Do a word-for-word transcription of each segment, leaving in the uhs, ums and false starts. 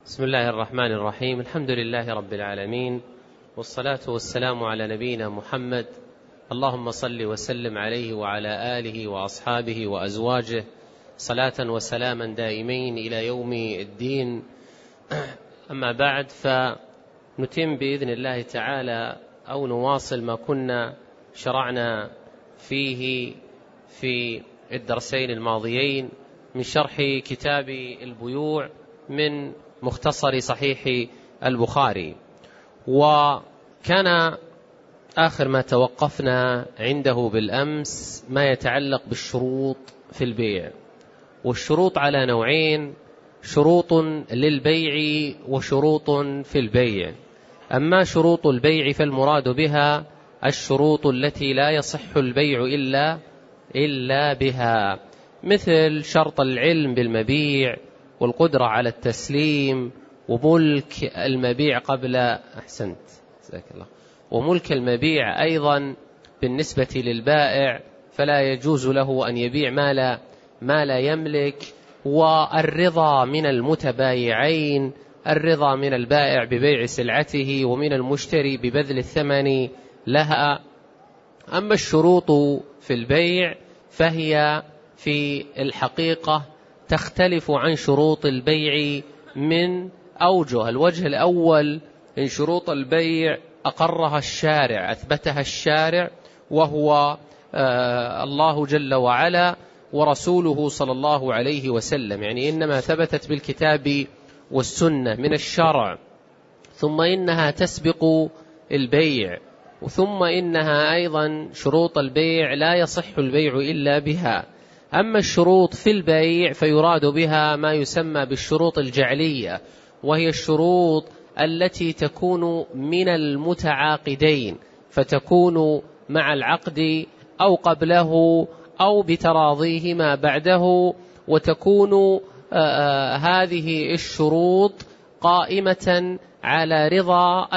بسم الله الرحمن الرحيم. الحمد لله رب العالمين، والصلاة والسلام على نبينا محمد. اللهم صل وسلم عليه وعلى آله وأصحابه وأزواجه صلاة وسلاما دائمين إلى يوم الدين. أما بعد، فنتم بإذن الله تعالى أو نواصل ما كنا شرعنا فيه في الدرسين الماضيين من شرح كتاب البيوع من مختصر صحيح البخاري. وكان آخر ما توقفنا عنده بالأمس ما يتعلق بالشروط في البيع، والشروط على نوعين: شروط للبيع وشروط في البيع. أما شروط البيع فالمراد بها الشروط التي لا يصح البيع إلا إلا بها، مثل شرط العلم بالمبيع والقدرة على التسليم وملك المبيع قبل أحسنت جزاك الله وملك المبيع أيضا بالنسبة للبائع، فلا يجوز له أن يبيع ما لا, ما لا يملك، والرضا من المتبايعين، الرضا من البائع ببيع سلعته ومن المشتري ببذل الثمن لها. أما الشروط في البيع فهي في الحقيقة تختلف عن شروط البيع من أوجه. الوجه الأول: إن شروط البيع أقرها الشارع، أثبتها الشارع، وهو آه الله جل وعلا ورسوله صلى الله عليه وسلم، يعني إنما ثبتت بالكتاب والسنة من الشرع، ثم إنها تسبق البيع، ثم إنها أيضا شروط البيع لا يصح البيع إلا بها. أما الشروط في البيع فيراد بها ما يسمى بالشروط الجعلية، وهي الشروط التي تكون من المتعاقدين، فتكون مع العقد أو قبله أو بتراضيهما بعده، وتكون آه هذه الشروط قائمة على رضا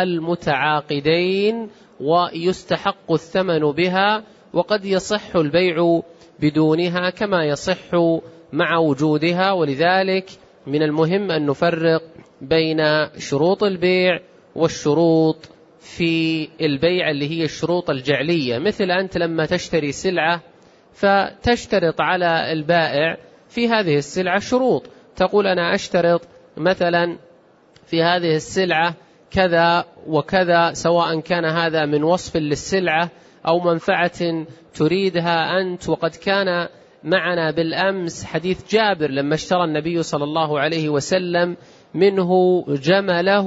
المتعاقدين ويستحق الثمن بها، وقد يصح البيع بدونها كما يصح مع وجودها. ولذلك من المهم أن نفرق بين شروط البيع والشروط في البيع اللي هي الشروط الجعلية. مثل أنت لما تشتري سلعة فتشترط على البائع في هذه السلعة شروط، تقول أنا أشترط مثلا في هذه السلعة كذا وكذا، سواء كان هذا من وصف للسلعة أو منفعة تريدها أنت. وقد كان معنا بالأمس حديث جابر لما اشترى النبي صلى الله عليه وسلم منه جمله،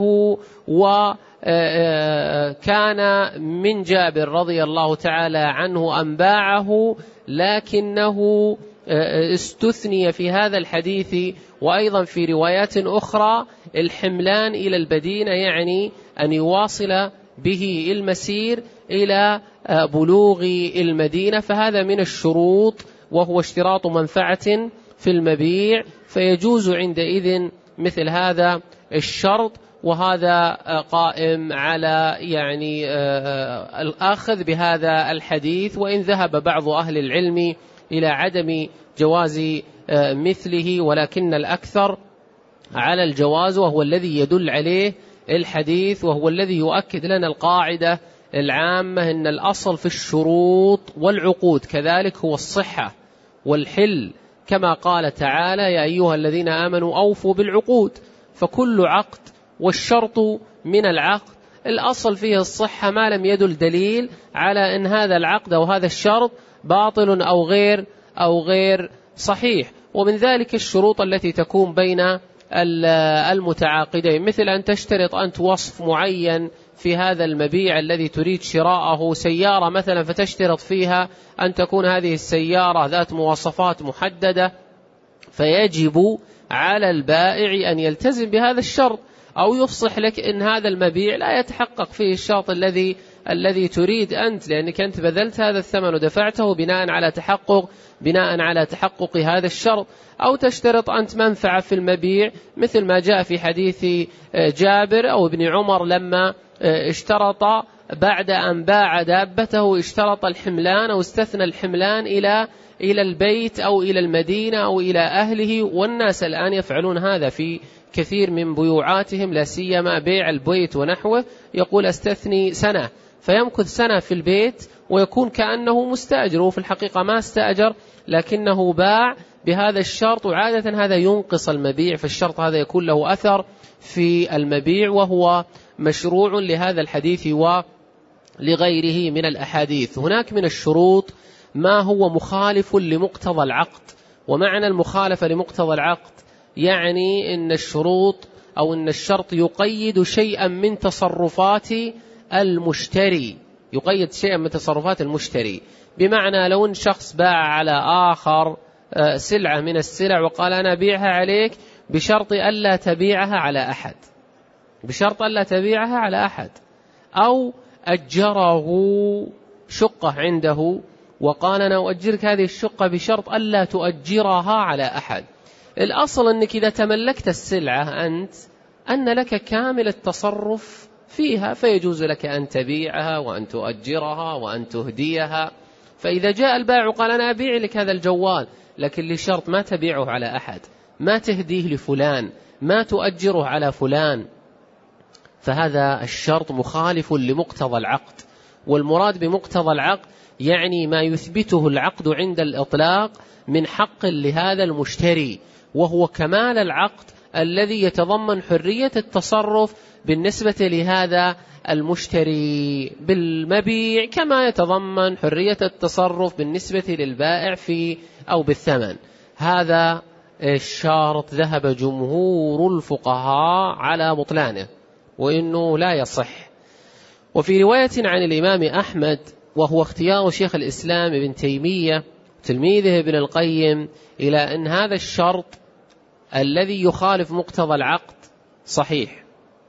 وكان من جابر رضي الله تعالى عنه أن باعه، لكنه استثني في هذا الحديث وأيضا في روايات أخرى الحملان إلى المدينة، يعني أن يواصل به المسير إلى بلوغ المدينة، فهذا من الشروط وهو اشتراط منفعة في المبيع، فيجوز عندئذ مثل هذا الشرط، وهذا قائم على يعني الأخذ بهذا الحديث، وإن ذهب بعض أهل العلم إلى عدم جواز مثله، ولكن الأكثر على الجواز، وهو الذي يدل عليه الحديث، وهو الذي يؤكد لنا القاعدة العامة أن الأصل في الشروط والعقود كذلك هو الصحة والحل، كما قال تعالى: يا أيها الذين آمنوا أوفوا بالعقود. فكل عقد والشرط من العقد الأصل فيه الصحة، ما لم يدل دليل على أن هذا العقد أو هذا الشرط باطل أو غير أو غير صحيح. ومن ذلك الشروط التي تكون بين المتعاقدين، مثل أن تشترط أنت وصف معين في هذا المبيع الذي تريد شراءه، سيارة مثلا، فتشترط فيها أن تكون هذه السيارة ذات مواصفات محددة، فيجب على البائع أن يلتزم بهذا الشرط، أو يفصح لك إن هذا المبيع لا يتحقق فيه الشرط الذي الذي تريد أنت، لأنك أنت بذلت هذا الثمن ودفعته بناء على تحقق بناء على تحقق هذا الشرط. أو تشترط أنت منفعة في المبيع، مثل ما جاء في حديث جابر أو ابن عمر لما اشترط بعد أن باع دابته اشترط الحملان أو استثنى الحملان إلى إلى البيت أو إلى المدينة أو إلى أهله، والناس الآن يفعلون هذا في كثير من بيوعاتهم، لا سيما بيع البيت ونحوه، يقول استثني سنة فيمكث سنة في البيت ويكون كأنه مستأجر، وفي الحقيقة ما استأجر لكنه باع بهذا الشرط، وعادة هذا ينقص المبيع، فالشرط هذا يكون له أثر في المبيع، وهو مشروع لهذا الحديث ولغيره من الأحاديث. هناك من الشروط ما هو مخالف لمقتضى العقد، ومعنى المخالفة لمقتضى العقد يعني أن الشروط أو أن الشرط يقيد شيئا من تصرفات المشتري، يقيد شيئا من تصرفات المشتري، بمعنى لو أن شخص باع على آخر سلعة من السلع وقال أنا أبيعها عليك بشرط ألا تبيعها على أحد، بشرط ألا تبيعها على أحد، أو أجره شقة عنده وقال أنا أؤجرك هذه الشقة بشرط ألا تؤجرها على أحد. الأصل أنك إذا تملكت السلعة أنت أن لك كامل التصرف فيها، فيجوز لك أن تبيعها وأن تؤجرها وأن تهديها. فإذا جاء البائع وقال أنا أبيع لك هذا الجوال لكن لشرط ما تبيعه على أحد، ما تهديه لفلان، ما تؤجره على فلان، فهذا الشرط مخالف لمقتضى العقد. والمراد بمقتضى العقد يعني ما يثبته العقد عند الإطلاق من حق لهذا المشتري، وهو كمال العقد الذي يتضمن حرية التصرف بالنسبة لهذا المشتري بالمبيع، كما يتضمن حرية التصرف بالنسبة للبائع في أو بالثمن. هذا الشرط ذهب جمهور الفقهاء على بطلانه وإنه لا يصح. وفي رواية عن الإمام أحمد، وهو اختيار شيخ الإسلام ابن تيمية تلميذه ابن القيم، إلى أن هذا الشرط الذي يخالف مقتضى العقد صحيح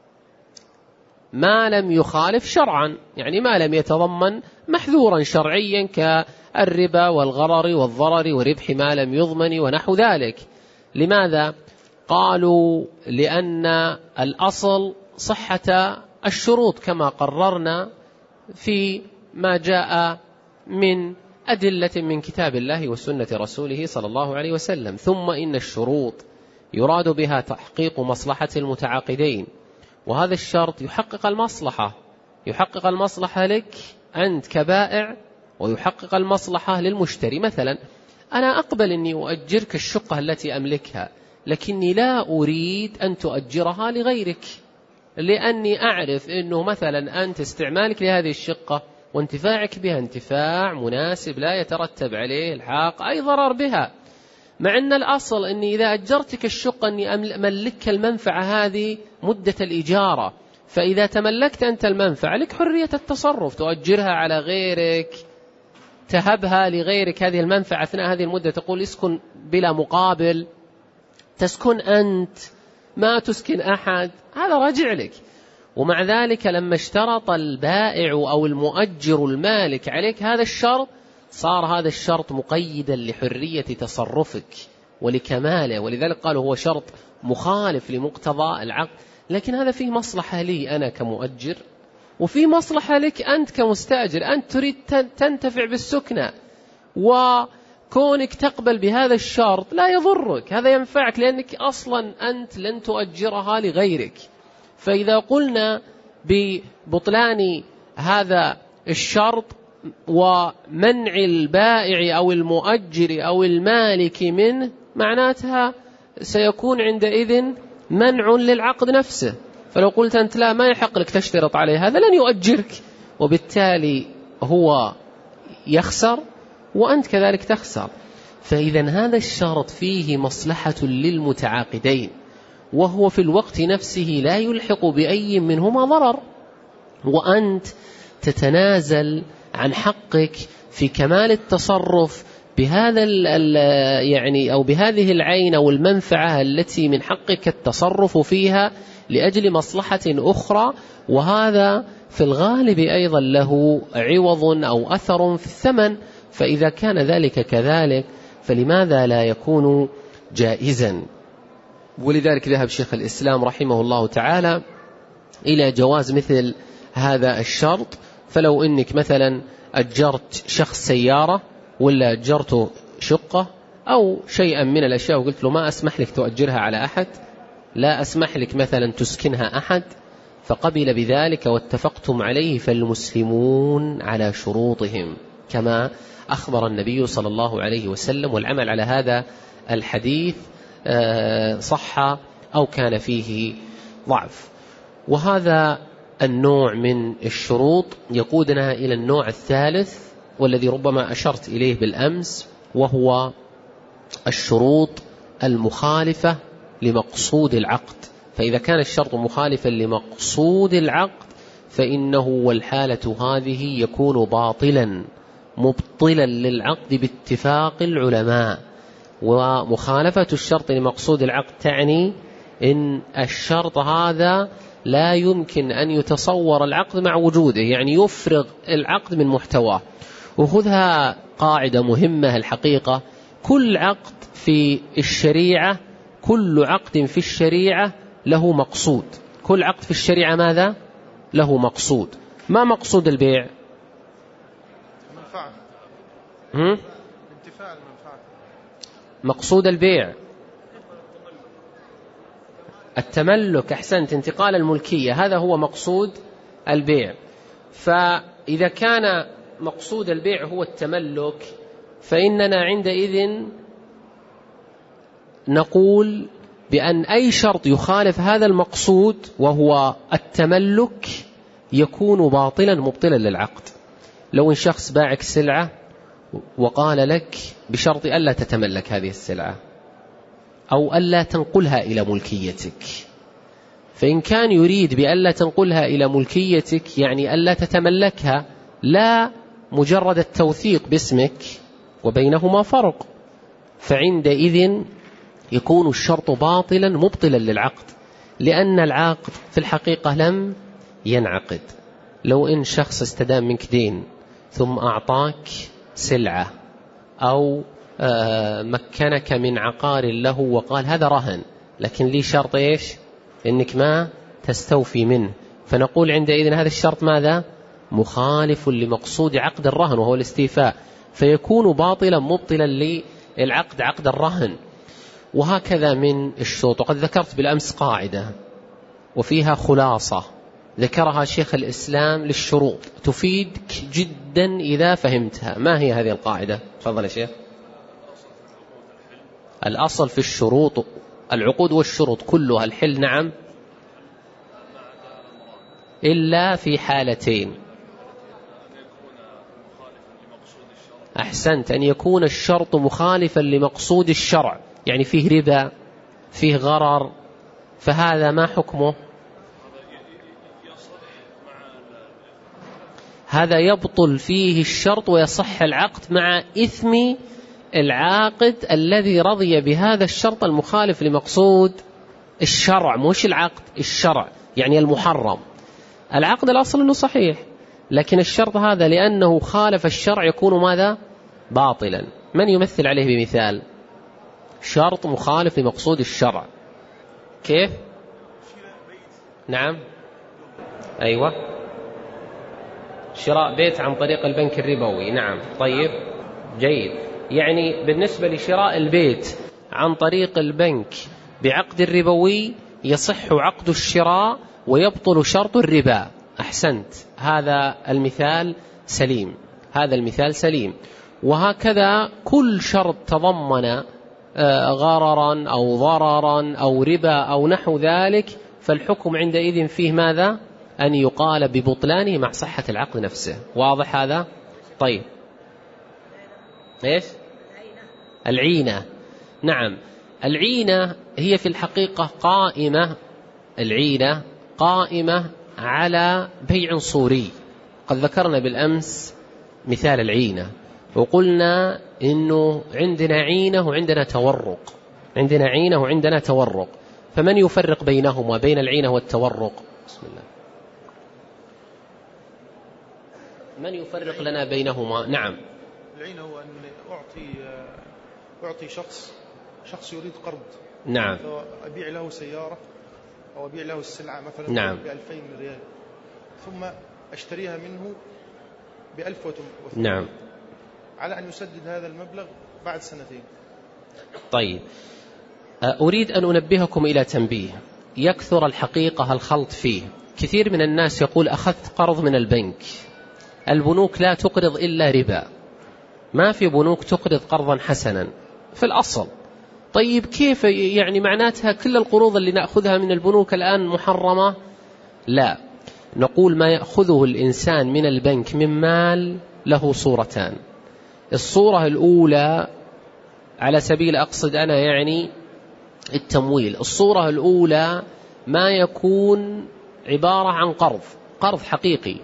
ما لم يخالف شرعا، يعني ما لم يتضمن محذورا شرعيا كالربا والغرر والضرر وربح ما لم يضمن ونحو ذلك. لماذا؟ قالوا لأن الأصل صحة الشروط كما قررنا في ما جاء من أدلة من كتاب الله وسنة رسوله صلى الله عليه وسلم. ثم إن الشروط يراد بها تحقيق مصلحة المتعاقدين، وهذا الشرط يحقق المصلحة، يحقق المصلحة لك أنت كبائع ويحقق المصلحة للمشتري. مثلا أنا أقبل أني أؤجرك الشقة التي أملكها، لكني لا أريد أن تؤجرها لغيرك، لأني أعرف أنه مثلا أنت استعمالك لهذه الشقة وانتفاعك بها انتفاع مناسب لا يترتب عليه الحاق أي ضرر بها، مع أن الأصل أني إذا أجرتك الشقة أني أملك المنفعة هذه مدة الإجارة، فإذا تملكت أنت المنفعة لك حرية التصرف، تؤجرها على غيرك، تهبها لغيرك هذه المنفعة أثناء هذه المدة، تقول اسكن بلا مقابل، تسكن أنت ما تسكن أحد، هذا راجع لك. ومع ذلك لما اشترط البائع أو المؤجر المالك عليك هذا الشرط، صار هذا الشرط مقيدا لحرية تصرفك ولكماله، ولذلك قالوا هو شرط مخالف لمقتضى العقد. لكن هذا فيه مصلحة لي أنا كمؤجر، وفيه مصلحة لك أنت كمستأجر، أنت تريد تنتفع بالسكنة، وكونك تقبل بهذا الشرط لا يضرك، هذا ينفعك لأنك أصلا أنت لن تؤجرها لغيرك. فإذا قلنا ببطلان هذا الشرط ومنع البائع أو المؤجر أو المالك منه، معناتها سيكون عندئذ منع للعقد نفسه. فلو قلت أنت لا ما يحق لك تشترط عليه هذا لن يؤجرك، وبالتالي هو يخسر وأنت كذلك تخسر. فإذا هذا الشرط فيه مصلحة للمتعاقدين، وهو في الوقت نفسه لا يلحق بأي منهما ضرر، وأنت تتنازل عن حقك في كمال التصرف بهذا يعني أو بهذه العين أو المنفعة التي من حقك التصرف فيها لأجل مصلحة أخرى، وهذا في الغالب أيضا له عوض أو أثر في الثمن. فإذا كان ذلك كذلك فلماذا لا يكون جائزا؟ ولذلك ذهب شيخ الإسلام رحمه الله تعالى إلى جواز مثل هذا الشرط. فلو إنك مثلا أجرت شخص سيارة ولا أجرته شقة أو شيئا من الأشياء وقلت له ما أسمح لك تؤجرها على أحد، لا أسمح لك مثلا تسكنها أحد، فقبل بذلك واتفقتم عليه، فالمسلمون على شروطهم كما أخبر النبي صلى الله عليه وسلم. والعمل على هذا الحديث صح أو كان فيه ضعف. وهذا النوع من الشروط يقودنا إلى النوع الثالث والذي ربما أشرت إليه بالأمس، وهو الشروط المخالفة لمقصود العقد. فإذا كان الشرط مخالفا لمقصود العقد فإنه والحالة هذه يكون باطلا مبطلا للعقد باتفاق العلماء. ومخالفة الشرط لمقصود العقد تعني إن الشرط هذا لا يمكن أن يتصور العقد مع وجوده، يعني يفرغ العقد من محتواه. وخذها قاعدة مهمة الحقيقة، كل عقد في الشريعة كل عقد في الشريعة له مقصود. كل عقد في الشريعة ماذا؟ له مقصود. ما مقصود البيع؟ منفعة. هم؟ انتفاع المنفعة. مقصود البيع التملك، أحسنت، انتقال الملكية، هذا هو مقصود البيع. فإذا كان مقصود البيع هو التملك فإننا عندئذ نقول بأن أي شرط يخالف هذا المقصود وهو التملك يكون باطلا مبطلا للعقد. لو إن شخص باعك سلعة وقال لك بشرط ألا تتملك هذه السلعة أو ألا تنقلها إلى ملكيتك، فإن كان يريد بألا تنقلها إلى ملكيتك يعني ألا تتملكها، لا مجرد التوثيق باسمك وبينهما فرق، فعندئذ يكون الشرط باطلا مبطلا للعقد، لأن العقد في الحقيقة لم ينعقد. لو إن شخص استدام منك دين ثم أعطاك سلعة أو مكنك من عقار له وقال هذا رهن لكن لي شرط إيش؟ إنك ما تستوفي منه، فنقول عندئذ هذا الشرط ماذا؟ مخالف لمقصود عقد الرهن وهو الاستيفاء، فيكون باطلا مبطلا للعقد عقد الرهن. وهكذا من الشروط. وقد ذكرت بالأمس قاعدة وفيها خلاصة ذكرها شيخ الإسلام للشروط تفيدك جدا إذا فهمتها. ما هي هذه القاعدة؟ تفضل يا شيخ. الأصل في الشروط العقود والشروط كلها الحل، نعم، إلا في حالتين. أحسنت، أن يكون الشرط مخالفا لمقصود الشرع، يعني فيه ربا فيه غرر، فهذا ما حكمه؟ هذا يبطل فيه الشرط ويصح العقد مع إثم العاقد الذي رضي بهذا الشرط المخالف لمقصود الشرع، مش العقد الشرع يعني المحرم. العقد الأصل أنه صحيح، لكن الشرط هذا لأنه خالف الشرع يكون ماذا؟ باطلا. من يمثل عليه بمثال؟ شرط مخالف لمقصود الشرع كيف؟ نعم، أيوة، شراء بيت عن طريق البنك الربوي، نعم، طيب، جيد. يعني بالنسبة لشراء البيت عن طريق البنك بعقد الربوي يصح عقد الشراء ويبطل شرط الربا. أحسنت، هذا المثال سليم، هذا المثال سليم. وهكذا كل شرط تضمن غررا أو ضررا أو ربا أو نحو ذلك فالحكم عندئذ فيه ماذا؟ أن يقال ببطلانه مع صحة العقد نفسه. واضح هذا؟ طيب، إيش؟ العينة، نعم، العينة هي في الحقيقة قائمة، العينة قائمة على بيع صوري. قد ذكرنا بالأمس مثال العينة وقلنا إنه عندنا عينة وعندنا تورق، عندنا عينة وعندنا تورق، فمن يفرق بينهما بين العينة والتورق؟ بسم الله، من يفرق لنا بينهما؟ نعم، العينة هو أن أعطي أعطي شخص شخص يريد قرض، نعم، أبيع له سيارة أو أبيع له السلعة مثلا نعم، بألفين ريال، ثم أشتريها منه بألف وثمانمائة نعم، على أن يسدد هذا المبلغ بعد سنتين. طيب، أريد أن أنبهكم إلى تنبيه يكثر الحقيقة الخلط فيه. كثير من الناس يقول أخذت قرض من البنك، البنوك لا تقرض إلا ربا، ما في بنوك تقرض قرضا حسنا في الأصل. طيب كيف يعني معناتها كل القروض اللي نأخذها من البنوك الآن محرمة؟ لا، نقول ما يأخذه الإنسان من البنك من مال له صورتان. الصورة الأولى على سبيل أقصد أنا يعني التمويل. الصورة الأولى ما يكون عبارة عن قرض، قرض حقيقي،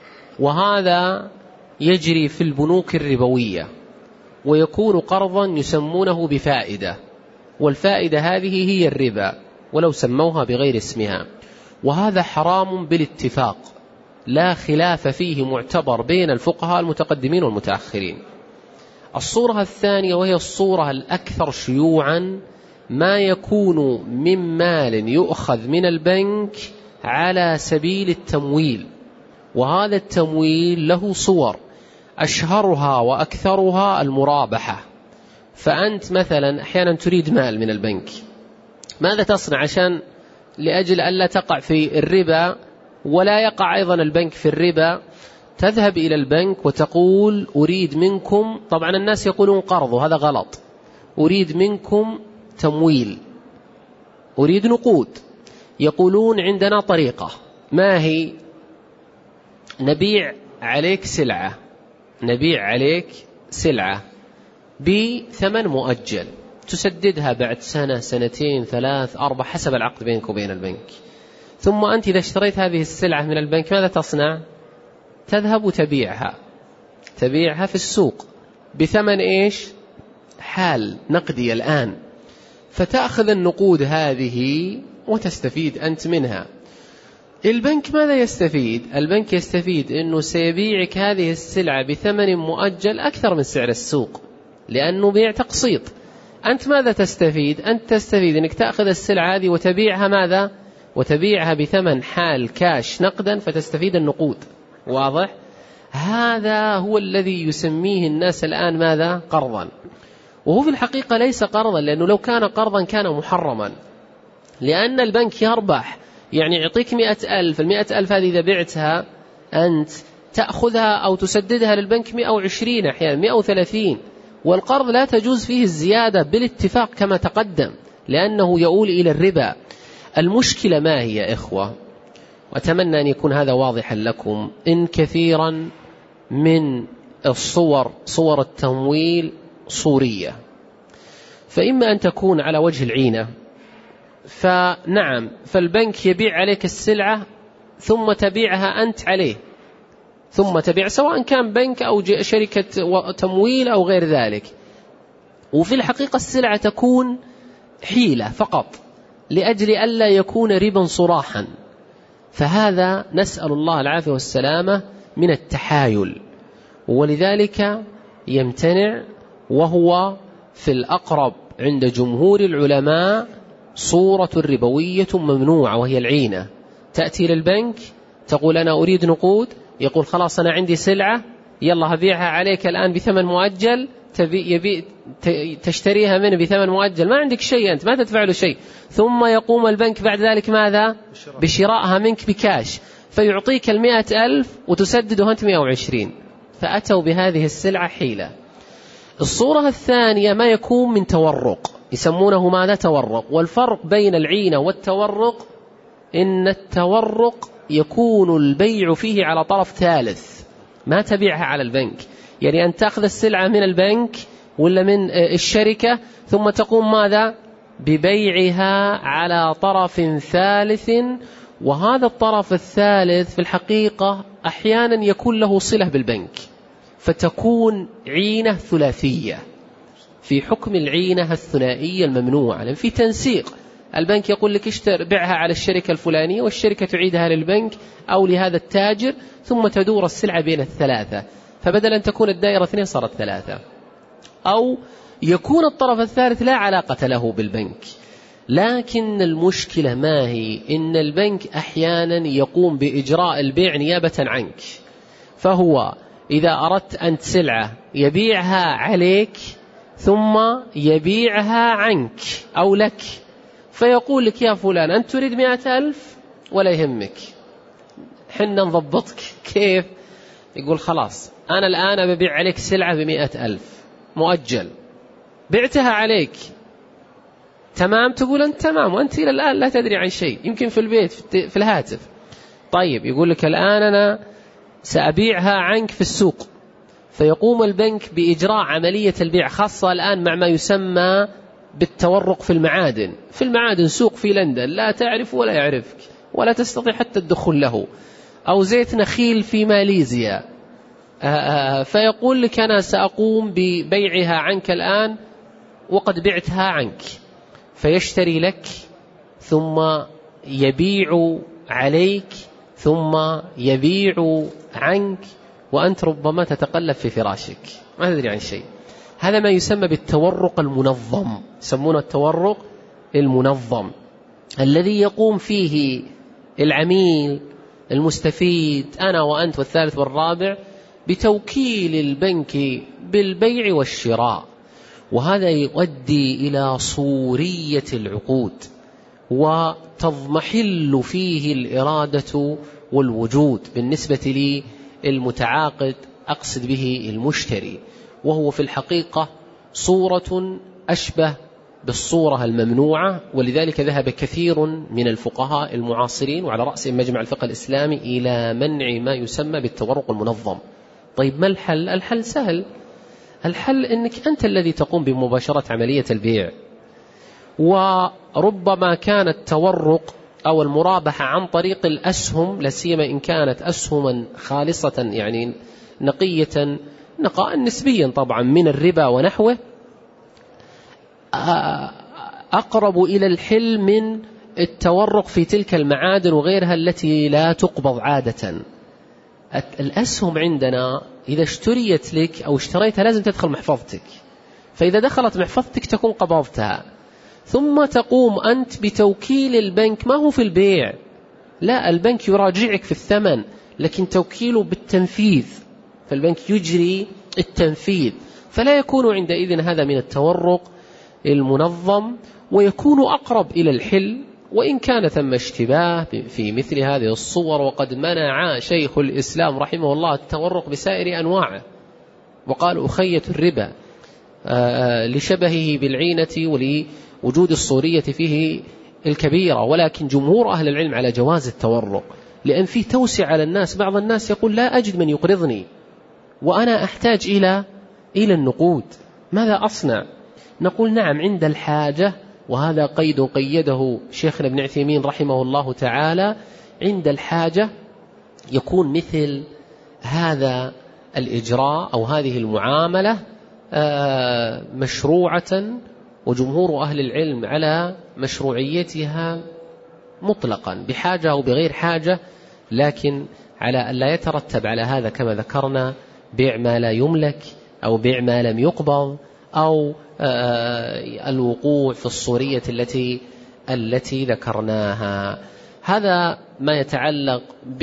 وهذا يجري في البنوك الربوية، ويكون قرضا يسمونه بفائدة، والفائدة هذه هي الربا ولو سموها بغير اسمها، وهذا حرام بالاتفاق، لا خلاف فيه معتبر بين الفقهاء المتقدمين والمتأخرين. الصورة الثانية وهي الصورة الأكثر شيوعا، ما يكون من مال يؤخذ من البنك على سبيل التمويل، وهذا التمويل له صور، أشهرها وأكثرها المرابحة. فأنت مثلا أحيانا تريد مال من البنك، ماذا تصنع عشان لأجل ألا تقع في الربا ولا يقع أيضا البنك في الربا؟ تذهب إلى البنك وتقول أريد منكم، طبعا الناس يقولون قرض وهذا غلط، أريد منكم تمويل، أريد نقود. يقولون عندنا طريقة، ما هي؟ نبيع عليك سلعة، نبيع عليك سلعة بثمن مؤجل تسددها بعد سنة، سنتين، ثلاث، أربع، حسب العقد بينك وبين البنك. ثم أنت إذا اشتريت هذه السلعة من البنك ماذا تصنع؟ تذهب وتبيعها، تبيعها في السوق بثمن إيش؟ حال نقدي الآن، فتأخذ النقود هذه وتستفيد أنت منها. البنك ماذا يستفيد؟ البنك يستفيد أنه سيبيعك هذه السلعة بثمن مؤجل أكثر من سعر السوق، لأنه بيع تقسيط. أنت ماذا تستفيد؟ أنت تستفيد أنك تأخذ السلعة هذه وتبيعها ماذا؟ وتبيعها بثمن حال كاش نقدا، فتستفيد النقود. واضح؟ هذا هو الذي يسميه الناس الآن ماذا؟ قرضا، وهو في الحقيقة ليس قرضا، لأنه لو كان قرضا كان محرما، لأن البنك يربح، يعني يعطيك مئة ألف، المئة ألف هذه إذا بعتها أنت تأخذها أو تسددها للبنك مئة وعشرين، أحيانا مئة وثلاثين، والقرض لا تجوز فيه الزيادة بالاتفاق كما تقدم، لأنه يؤول إلى الربا. المشكلة ما هي يا إخوة؟ وأتمنى أن يكون هذا واضحا لكم، إن كثيرا من الصور، صور التمويل صورية، فإما أن تكون على وجه العينة، فنعم، فالبنك يبيع عليك السلعة ثم تبيعها أنت عليه، ثم تبيع سواء كان بنك أو شركة تمويل أو غير ذلك، وفي الحقيقة السلعة تكون حيلة فقط لأجل ألا يكون ربا صراحا، فهذا نسأل الله العافية والسلامة من التحايل، ولذلك يمتنع، وهو في الأقرب عند جمهور العلماء صورة ربوية ممنوعة، وهي العينة. تأتي للبنك تقول أنا أريد نقود، يقول خلاص أنا عندي سلعة، يلا هبيعها عليك الآن بثمن مؤجل، تبي يبي تشتريها منه بثمن مؤجل، ما عندك شيء، أنت ما تدفع له شيء، ثم يقوم البنك بعد ذلك ماذا؟ بشرائها منك بكاش، فيعطيك المئة ألف وتسدده أنت مئة وعشرين، فأتوا بهذه السلعة حيلة. الصورة الثانية ما يكون من تورق، يسمونه ماذا؟ تورق. والفرق بين العينة والتورق إن التورق يكون البيع فيه على طرف ثالث، ما تبيعها على البنك، يعني أن تأخذ السلعة من البنك ولا من الشركة ثم تقوم ماذا؟ ببيعها على طرف ثالث، وهذا الطرف الثالث في الحقيقة أحيانا يكون له صلة بالبنك، فتكون عينة ثلاثية في حكم العينة الثنائية الممنوعة، لأن في تنسيق، البنك يقول لك اشتر بيعها على الشركة الفلانية، والشركة تعيدها للبنك أو لهذا التاجر، ثم تدور السلعة بين الثلاثة، فبدلا أن تكون الدائرة اثنين صارت ثلاثة. أو يكون الطرف الثالث لا علاقة له بالبنك، لكن المشكلة ما هي؟ إن البنك أحيانا يقوم بإجراء البيع نيابة عنك، فهو إذا أردت أنت سلعة يبيعها عليك ثم يبيعها عنك أو لك، فيقول لك يا فلان أنت تريد مئة ألف ولا يهمك، حنا نضبطك. كيف؟ يقول خلاص أنا الآن ببيع عليك سلعة بمئة ألف مؤجل، بعتها عليك تمام، تقول أنت تمام وأنت إلى الآن لا تدري عن شيء، يمكن في البيت في الهاتف. طيب يقول لك الآن أنا سأبيعها عنك في السوق، فيقوم البنك بإجراء عملية البيع، خاصة الآن مع ما يسمى بالتورق في المعادن. في المعادن سوق في لندن لا تعرف ولا يعرفك ولا تستطيع حتى الدخول له، أو زيت نخيل في ماليزيا، فيقول لك أنا سأقوم ببيعها عنك الآن وقد بعتها عنك، فيشتري لك ثم يبيع عليك ثم يبيع عنك، وأنت ربما تتقلب في فراشك ما تدري عن شيء. هذا ما يسمى بالتورق المنظم، يسمونه التورق المنظم، الذي يقوم فيه العميل المستفيد أنا وأنت والثالث والرابع بتوكيل البنك بالبيع والشراء. وهذا يؤدي إلى صورية العقود، وتضمحل فيه الإرادة والوجود بالنسبة للمتعاقد، أقصد به المشتري، وهو في الحقيقة صورة أشبه بالصورة الممنوعة. ولذلك ذهب كثير من الفقهاء المعاصرين وعلى رأس مجمع الفقه الإسلامي إلى منع ما يسمى بالتورق المنظم. طيب ما الحل؟ الحل سهل، الحل أنك أنت الذي تقوم بمباشرة عملية البيع، وربما كان التورق أو المرابحة عن طريق الأسهم، لاسيما إن كانت أسهما خالصة يعني نقية نقاء نسبيا طبعا من الربا ونحوه، أقرب إلى الحل من التورق في تلك المعادن وغيرها التي لا تقبض عادة. الأسهم عندنا إذا اشتريت لك أو اشتريتها لازم تدخل محفظتك، فإذا دخلت محفظتك تكون قبضتها، ثم تقوم أنت بتوكيل البنك، ما هو في البيع، لا، البنك يراجعك في الثمن لكن توكيله بالتنفيذ، فالبنك يجري التنفيذ، فلا يكون عندئذ هذا من التورق المنظم، ويكون أقرب إلى الحل، وإن كان ثم اشتباه في مثل هذه الصور. وقد منع شيخ الإسلام رحمه الله التورق بسائر أنواعه، وقال أخية الربا لشبهه بالعينة ولوجود الصورية فيه الكبيرة، ولكن جمهور أهل العلم على جواز التورق، لأن فيه توسع على الناس. بعض الناس يقول لا أجد من يقرضني وأنا أحتاج إلى إلى النقود، ماذا أصنع؟ نقول نعم عند الحاجة، وهذا قيد قيده شيخنا ابن عثيمين رحمه الله تعالى، عند الحاجة يكون مثل هذا الإجراء أو هذه المعاملة مشروعة، وجمهور أهل العلم على مشروعيتها مطلقا بحاجة أو بغير حاجة، لكن على أن لا يترتب على هذا كما ذكرنا بيع ما لا يملك أو بيع ما لم يقبض أو الوقوع في الصورية التي التي ذكرناها. هذا ما يتعلق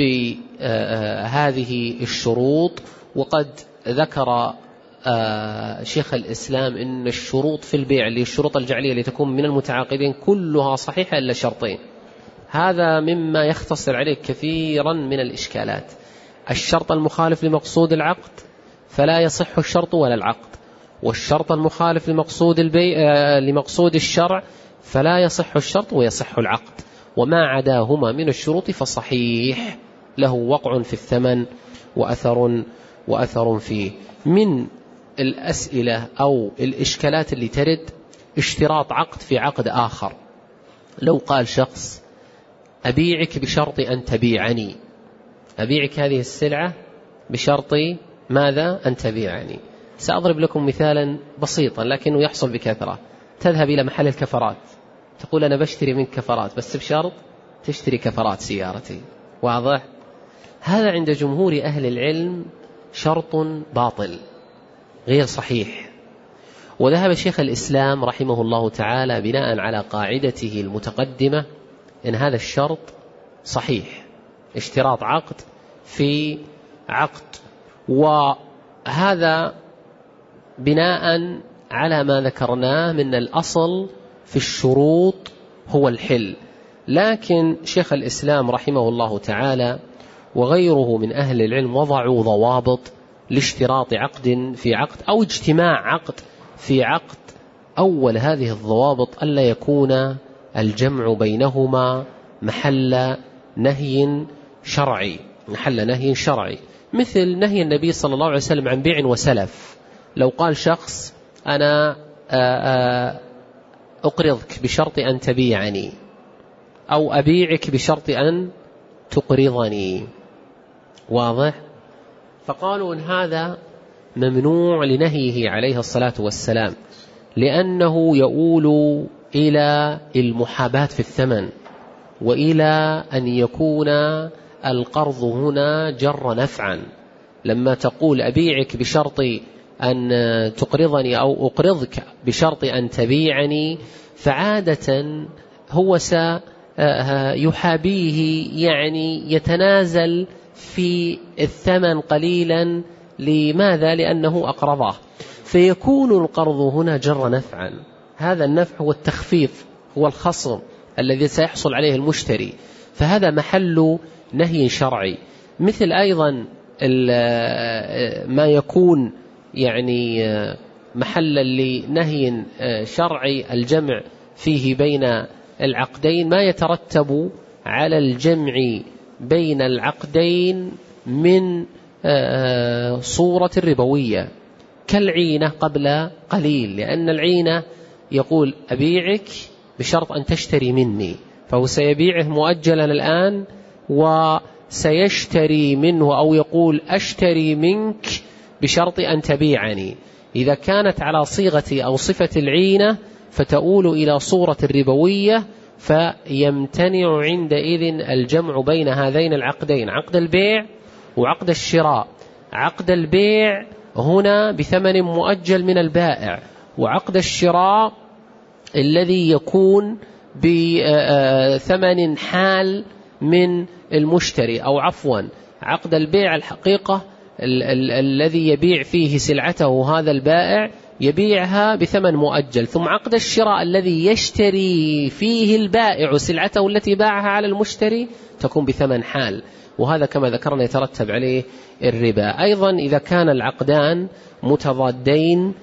بهذه الشروط. وقد ذكر شيخ الإسلام إن الشروط في البيع اللي الشروط الجعلية اللي تكون من المتعاقدين كلها صحيحة إلا شرطين، هذا مما يختصر عليه كثيرا من الإشكالات. الشرط المخالف لمقصود العقد فلا يصح الشرط ولا العقد، والشرط المخالف لمقصود البيع لمقصود الشرع فلا يصح الشرط ويصح العقد، وما عداهما من الشروط فصحيح له وقع في الثمن وأثر وأثر فيه. من الأسئلة أو الإشكالات اللي ترد اشتراط عقد في عقد آخر. لو قال شخص أبيعك بشرط أن تبيعني، أبيعك هذه السلعة بشرط ماذا؟ أن تبيعني. سأضرب لكم مثالا بسيطا لكنه يحصل بكثرة. تذهب إلى محل الكفرات تقول أنا بشتري من كفرات بس بشرط تشتري كفرات سيارتي، واضح؟ هذا عند جمهور أهل العلم شرط باطل غير صحيح، وذهب شيخ الإسلام رحمه الله تعالى بناء على قاعدته المتقدمة إن هذا الشرط صحيح، اشتراط عقد في عقد، وهذا بناء على ما ذكرناه من الأصل في الشروط هو الحل. لكن شيخ الإسلام رحمه الله تعالى وغيره من أهل العلم وضعوا ضوابط لاشتراط عقد في عقد أو اجتماع عقد في عقد. أول هذه الضوابط ألا يكون الجمع بينهما محل نهي شرعي، محل نهي شرعي، مثل نهي النبي صلى الله عليه وسلم عن بيع وسلف. لو قال شخص أنا أقرضك بشرط أن تبيعني، أو أبيعك بشرط أن تقرضني، واضح؟ فقالوا إن هذا ممنوع لنهيه عليه الصلاة والسلام، لأنه يؤول إلى المحاباة في الثمن، وإلى أن يكون القرض هنا جر نفعا. لما تقول أبيعك بشرط أن تقرضني أو أقرضك بشرط أن تبيعني، فعادة هو سيحابيه، يعني يتنازل في الثمن قليلا. لماذا؟ لأنه أقرضه، فيكون القرض هنا جر نفعا. هذا النفع هو التخفيف، هو الخصم الذي سيحصل عليه المشتري، فهذا محل نهي شرعي. مثل أيضا ما يكون يعني محلا لنهي شرعي الجمع فيه بين العقدين، ما يترتب على الجمع بين العقدين من صورة الربوية كالعينة قبل قليل، لأن العينة يقول أبيعك بشرط أن تشتري مني، فهو سيبيعه مؤجلا الآن وسيشتري منه، أو يقول أشتري منك بشرط أن تبيعني. إذا كانت على صيغة أو صفة العينة فتؤول إلى صورة الربوية، فيمتنع عندئذ الجمع بين هذين العقدين، عقد البيع وعقد الشراء. عقد البيع هنا بثمن مؤجل من البائع، وعقد الشراء الذي يكون بثمن حال من المشتري، أو عفوا عقد البيع الحقيقة ال ال الذي يبيع فيه سلعته هذا البائع يبيعها بثمن مؤجل، ثم عقد الشراء الذي يشتري فيه البائع سلعته التي باعها على المشتري تكون بثمن حال، وهذا كما ذكرنا يترتب عليه الربا. أيضا إذا كان العقدان متضادين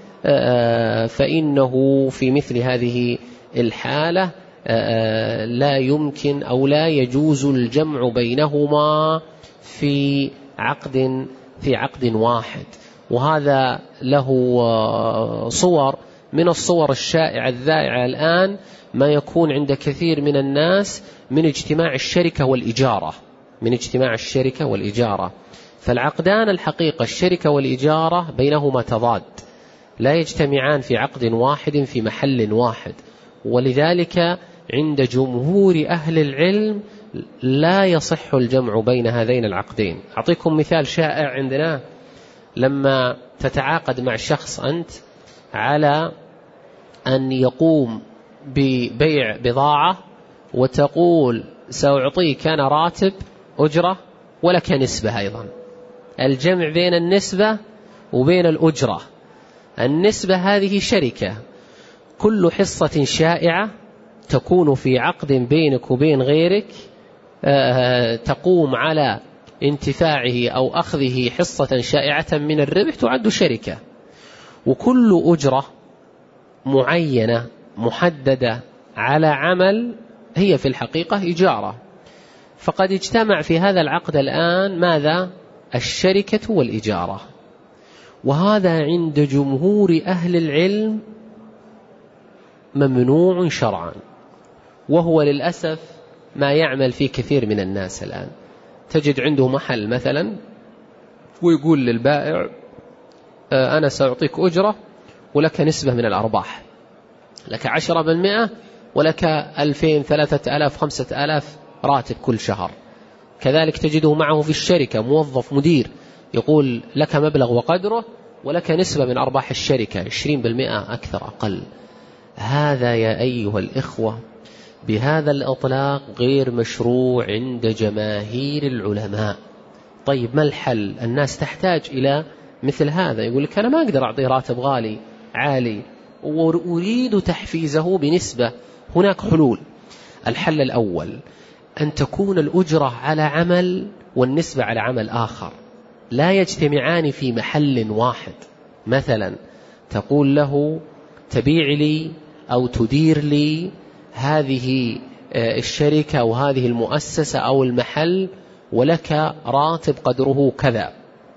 فإنه في مثل هذه الحالة لا يمكن أو لا يجوز الجمع بينهما في عقد في عقد واحد. وهذا له صور من الصور الشائعة الذائعة الآن، ما يكون عند كثير من الناس من اجتماع الشركة والإجارة من اجتماع الشركة والإجارة فالعقدان الحقيقة الشركة والإجارة بينهما تضاد، لا يجتمعان في عقد واحد في محل واحد، ولذلك عند جمهور أهل العلم لا يصح الجمع بين هذين العقدين. أعطيكم مثال شائع عندنا، لما تتعاقد مع شخص أنت على أن يقوم ببيع بضاعة وتقول سأعطيك أنا راتب أجرة ولك نسبة، أيضا الجمع بين النسبة وبين الأجرة. النسبة هذه شركة، كل حصة شائعة تكون في عقد بينك وبين غيرك تقوم على انتفاعه أو أخذه حصة شائعة من الربح تعد شركة، وكل أجرة معينة محددة على عمل هي في الحقيقة إجارة. فقد اجتمع في هذا العقد الآن ماذا؟ الشركة والإجارة، وهذا عند جمهور أهل العلم ممنوع شرعا، وهو للأسف ما يعمل فيه كثير من الناس الآن. تجد عنده محل مثلا ويقول للبائع أنا سأعطيك أجرة ولك نسبة من الأرباح، لك عشرة بالمئة ولك ألفين ثلاثة ألاف خمسة ألاف راتب كل شهر. كذلك تجده معه في الشركة موظف مدير، يقول لك مبلغ وقدره ولك نسبة من أرباح الشركة عشرين بالمئة أكثر أقل. هذا يا أيها الإخوة بهذا الإطلاق غير مشروع عند جماهير العلماء. طيب ما الحل؟ الناس تحتاج إلى مثل هذا، يقول لك أنا ما أقدر أعطي راتب غالي عالي وأريد تحفيزه بنسبة. هناك حلول. الحل الأول أن تكون الأجرة على عمل والنسبة على عمل آخر، لا يجتمعان في محل واحد. مثلا تقول له تبيع لي أو تدير لي هذه الشركة أو هذه المؤسسة أو المحل ولك راتب قدره كذا،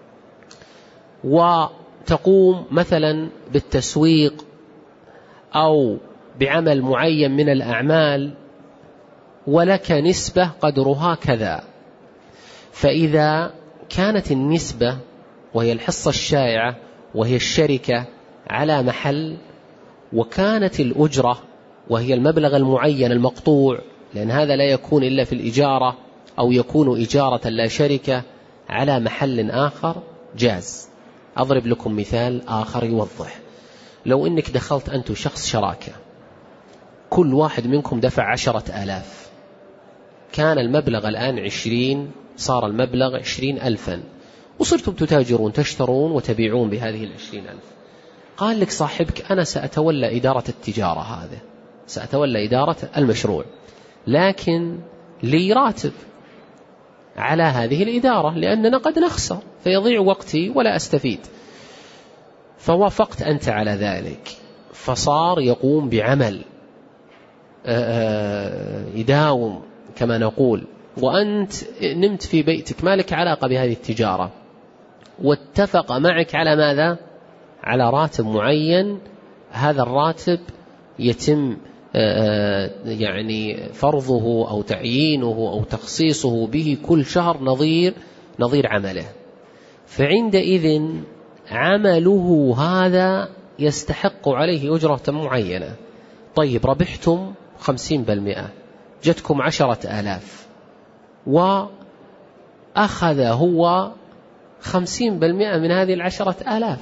وتقوم مثلا بالتسويق أو بعمل معين من الأعمال ولك نسبة قدرها كذا. فإذا كانت النسبة وهي الحصة الشائعة وهي الشركة على محل، وكانت الأجرة وهي المبلغ المعين المقطوع، لأن هذا لا يكون إلا في الإجارة أو يكون إجارة لا شركة، على محل آخر جاز. أضرب لكم مثال آخر يوضح. لو إنك دخلت أنت وشخص شراكة، كل واحد منكم دفع عشرة آلاف، كان المبلغ الآن عشرين، صار المبلغ عشرين ألفا، وصرتم تتاجرون تشترون وتبيعون بهذه العشرين ألف. قال لك صاحبك أنا سأتولى إدارة التجارة، هذا سأتولى إدارة المشروع، لكن لي راتب على هذه الإدارة لأننا قد نخسر فيضيع وقتي ولا أستفيد. فوافقت أنت على ذلك، فصار يقوم بعمل يداوم كما نقول، وأنت نمت في بيتك ما لك علاقة بهذه التجارة، واتفق معك على ماذا؟ على راتب معين. هذا الراتب يتم يعني فرضه أو تعيينه أو تخصيصه به كل شهر نظير نظير عمله، فعندئذ عمله هذا يستحق عليه أجرة معينة. طيب ربحتم خمسين بالمئة، جتكم عشرة آلاف، وأخذ هو خمسين بالمئة من هذه العشرة آلاف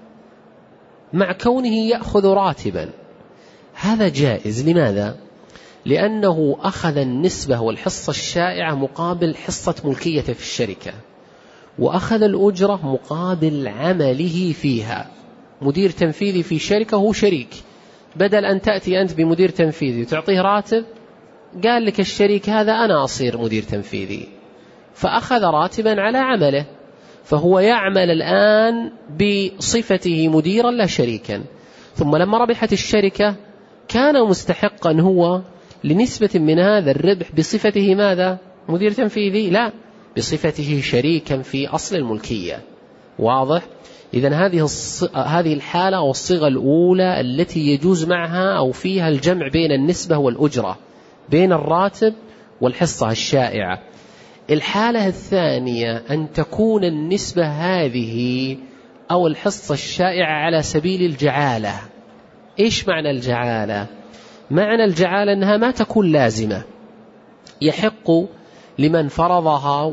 مع كونه يأخذ راتبا. هذا جائز. لماذا؟ لأنه أخذ النسبة والحصة الشائعة مقابل حصة ملكيته في الشركة، وأخذ الأجرة مقابل عمله فيها. مدير تنفيذي في شركة هو شريك، بدل أن تأتي أنت بمدير تنفيذي وتعطيه راتب، قال لك الشريك هذا أنا أصير مدير تنفيذي، فأخذ راتبا على عمله، فهو يعمل الآن بصفته مديرا لا شريكا. ثم لما ربحت الشركة كان مستحقا هو لنسبة من هذا الربح بصفته ماذا؟ مدير تنفيذي؟ لا، بصفته شريكا في أصل الملكية. واضح؟ إذن هذه هذه الحالة والصيغة الأولى التي يجوز معها أو فيها الجمع بين النسبة والأجرة، بين الراتب والحصة الشائعة. الحالة الثانية أن تكون النسبة هذه أو الحصة الشائعة على سبيل الجعالة. إيش معنى الجعالة؟ معنى الجعالة أنها ما تكون لازمة، يحق لمن فرضها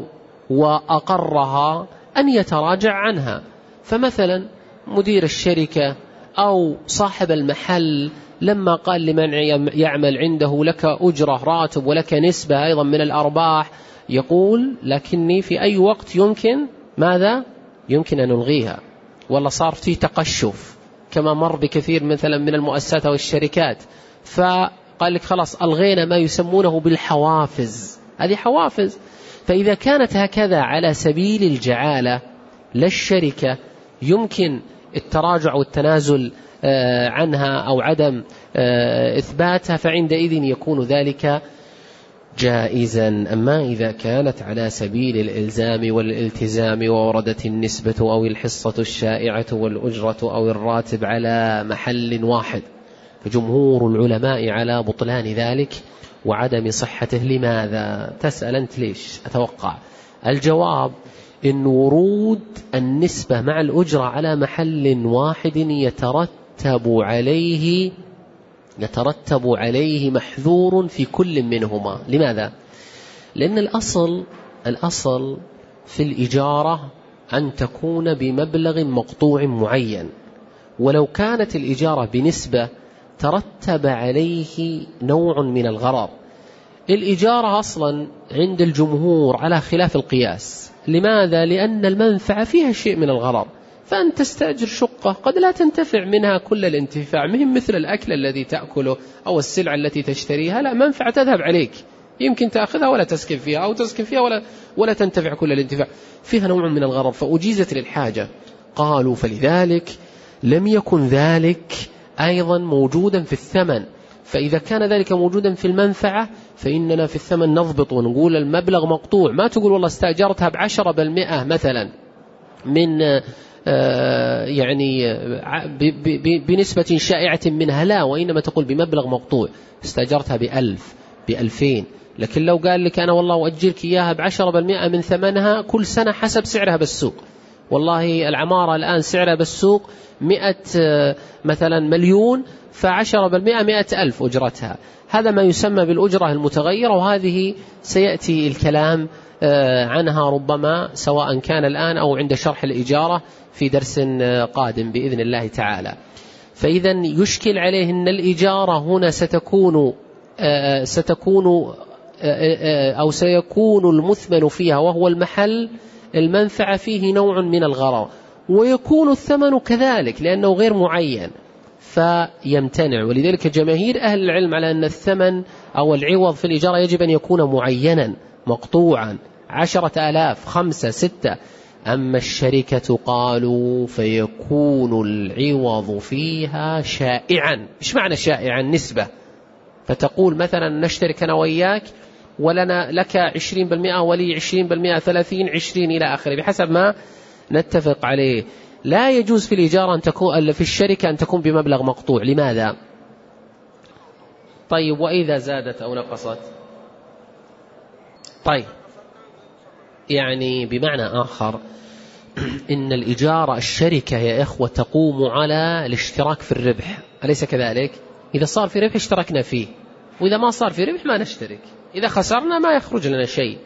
وأقرها أن يتراجع عنها. فمثلا مدير الشركة أو صاحب المحل لما قال لمن يعمل عنده لك أجرة راتب ولك نسبة أيضا من الأرباح، يقول لكني في أي وقت يمكن ماذا؟ يمكن أن نلغيها. والله صار في تقشف كما مر بكثير مثلا من المؤسسات أو الشركات، فقال لك خلاص ألغينا ما يسمونه بالحوافز. هذه حوافز. فإذا كانت هكذا على سبيل الجعالة للشركة يمكن التراجع والتنازل عنها أو عدم إثباتها، فعندئذ يكون ذلك جائزا. أما إذا كانت على سبيل الإلزام والالتزام ووردت النسبة أو الحصة الشائعة والأجرة أو الراتب على محل واحد، فجمهور العلماء على بطلان ذلك وعدم صحته. لماذا؟ تسأل أنت ليش؟ أتوقع الجواب إن ورود النسبة مع الأجرة على محل واحد يترتب عليه يترتب عليه محذور في كل منهما. لماذا؟ لأن الأصل الأصل في الإجارة أن تكون بمبلغ مقطوع معين، ولو كانت الإجارة بنسبة ترتب عليه نوع من الغرر. الإجارة أصلا عند الجمهور على خلاف القياس. لماذا؟ لأن المنفعة فيها شيء من الغرر، فأنت تستأجر شقة قد لا تنتفع منها كل الانتفاع، مهم مثل الأكل الذي تأكله أو السلعة التي تشتريها، لا، منفعة تذهب عليك، يمكن تأخذها ولا تسكن فيها، أو تسكن فيها ولا, ولا تنتفع كل الانتفاع، فيها نوع من الغرر، فأجيزت للحاجة. قالوا فلذلك لم يكن ذلك أيضا موجودا في الثمن، فإذا كان ذلك موجودا في المنفعة فإننا في الثمن نضبط ونقول المبلغ مقطوع. ما تقول والله استأجرتها بعشرة بالمئة مثلا من يعني بنسبة شائعة منها، لا، وإنما تقول بمبلغ مقطوع، استأجرتها بألف بألفين. لكن لو قال لك أنا والله أؤجرك إياها بعشرة بالمئة من ثمنها كل سنة حسب سعرها بالسوق، والله العمارة الآن سعرها بالسوق مئة مثلا مليون، فعشرة بالمئة مئة ألف أجرتها، هذا ما يسمى بالأجرة المتغيرة، وهذه سيأتي الكلام عنها ربما سواء كان الآن أو عند شرح الإجارة في درس قادم بإذن الله تعالى. فإذا يشكل عليه أن الإجارة هنا ستكون ستكون أو سيكون المثمن فيها وهو المحل المنفعة فيه نوع من الغرر، ويكون الثمن كذلك لأنه غير معين فيمتنع. ولذلك جماهير أهل العلم على أن الثمن أو العوض في الإجارة يجب أن يكون معينا مقطوعا، عشرة آلاف، خمسة، ستة. أما الشركة قالوا فيكون العوض فيها شائعا. إيش معنى شائعا؟ نسبة، فتقول مثلا نشترك أنا وإياك ولنا لك عشرين بالمئة ولي عشرين بالمئة، ثلاثين، عشرين إلى آخره بحسب ما نتفق عليه. لا يجوز في الإجارة أن تكون في الشركة أن تكون بمبلغ مقطوع. لماذا؟ طيب وإذا زادت أو نقصت؟ طيب يعني بمعنى آخر إن الإجارة الشركة يا إخوة تقوم على الاشتراك في الربح، أليس كذلك؟ إذا صار في ربح اشتركنا فيه، وإذا ما صار في ربح ما نشترك، إذا خسرنا ما يخرج لنا شيء.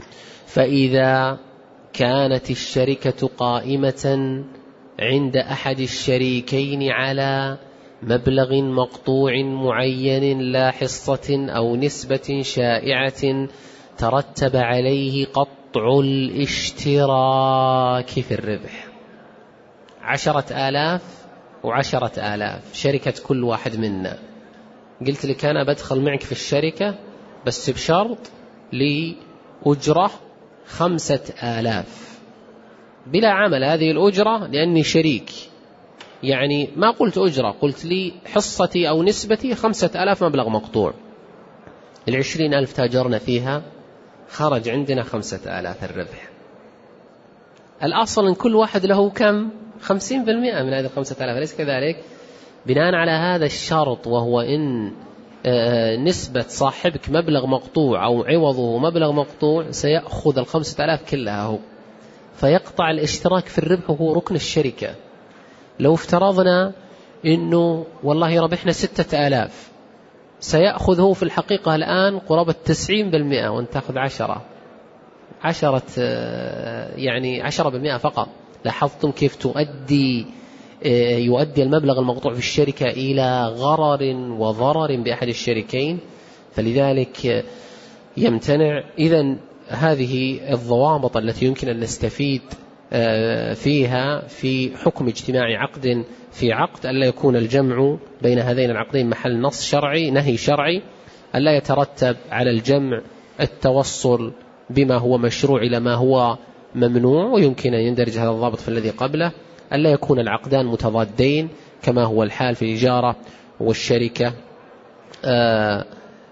فإذا كانت الشركة قائمة عند أحد الشريكين على مبلغ مقطوع معين لا حصة أو نسبة شائعة ترتب عليه قطع الاشتراك في الربح، عشرة آلاف وعشرة آلاف شركة كل واحد منا، قلت لك أنا بدخل معك في الشركة بس بشرط لي أجرة خمسة آلاف بلا عمل، هذه الأجرة لأني شريك، يعني ما قلت أجرة، قلت لي حصتي أو نسبتي خمسة آلاف مبلغ مقطوع، العشرين ألف تاجرنا فيها خرج عندنا خمسة آلاف الربح. الأصل إن كل واحد له كم؟ خمسين بالمئة من هذه الخمسة آلاف، أليس كذلك؟ بناء على هذا الشرط، وهو إن نسبة صاحبك مبلغ مقطوع أو عوضه مبلغ مقطوع سيأخذ الخمسة آلاف كلها هو، فيقطع الاشتراك في الربح وهو ركن الشركة. لو افترضنا إنه والله ربحنا ستة آلاف، سيأخذ هو في الحقيقة الآن قرابة تسعين بالمئة وانت تأخذ عشرة عشرة يعني عشرة بالمئة فقط. لاحظتم كيف تؤدي يؤدي المبلغ المقطوع في الشركة إلى غرر وضرر بأحد الشريكين، فلذلك يمتنع. إذن هذه الضوابط التي يمكن أن نستفيد فيها في حكم اجتماع عقد في عقد، ألا يكون الجمع بين هذين العقدين محل نص شرعي نهي شرعي، ألا يترتب على الجمع التوصل بما هو مشروع إلى ما هو ممنوع، ويمكن أن يندرج هذا الضابط في الذي قبله، ألا يكون العقدان متضادين كما هو الحال في الإجارة والشركة. آه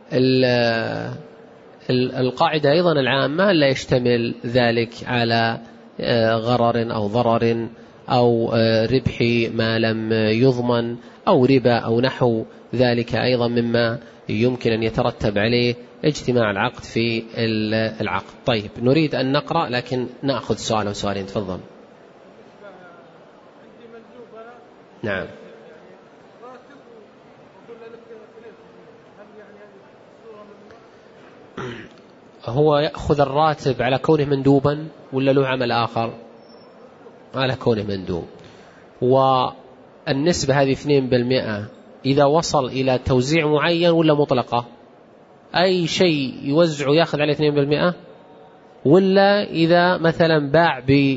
القاعدة أيضا العامة لا يشتمل ذلك على غرر أو ضرر أو ربح ما لم يضمن أو ربا أو نحو ذلك، أيضا مما يمكن أن يترتب عليه اجتماع العقد في العقد. طيب نريد أن نقرأ لكن نأخذ سؤال أو سؤالين، تفضل. نعم. هو يأخذ الراتب على كونه مندوبا ولا له عمل آخر؟ على كونه مندوب. والنسبة هذه اثنين بالمئة إذا وصل إلى توزيع معين ولا مطلقة؟ أي شيء يوزع يأخذ عليه اثنين بالمئة، ولا إذا مثلا باع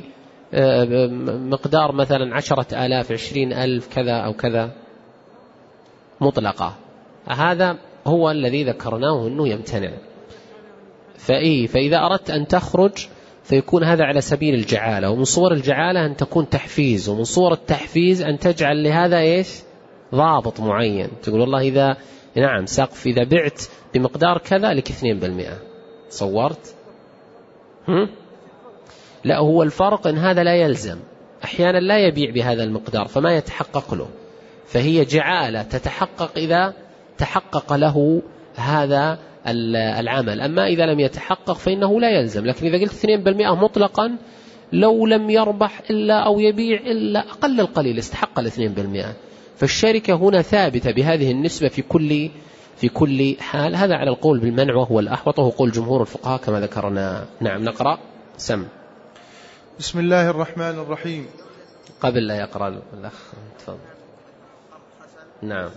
بمقدار مثلا عشرة آلاف عشرين ألف كذا أو كذا مطلقة. هذا هو الذي ذكرناه أنه يمتنع. فإيه فإذا أردت أن تخرج فيكون هذا على سبيل الجعالة، ومن صور الجعالة أن تكون تحفيز، ومن صور التحفيز أن تجعل لهذا إيش ضابط معين، تقول والله إذا نعم سقف إذا بعت بمقدار كذا لك اثنين بالمئة. صورت؟ هم؟ لا، هو الفرق أن هذا لا يلزم، أحيانا لا يبيع بهذا المقدار فما يتحقق له، فهي جعالة تتحقق إذا تحقق له هذا العمل. أما إذا لم يتحقق فإنه لا يلزم. لكن إذا قلت اثنين بالمئة مطلقا لو لم يربح إلا أو يبيع إلا أقل القليل استحق الاثنين بالمئة. فالشركة هنا ثابتة بهذه النسبة في كل في كل حال. هذا على القول بالمنع وهو الأحوط، وهو قول جمهور الفقهاء كما ذكرنا. نعم نقرأ. سم. بسم الله الرحمن الرحيم. قبل لا يقرأ الأخ تفضل. نعم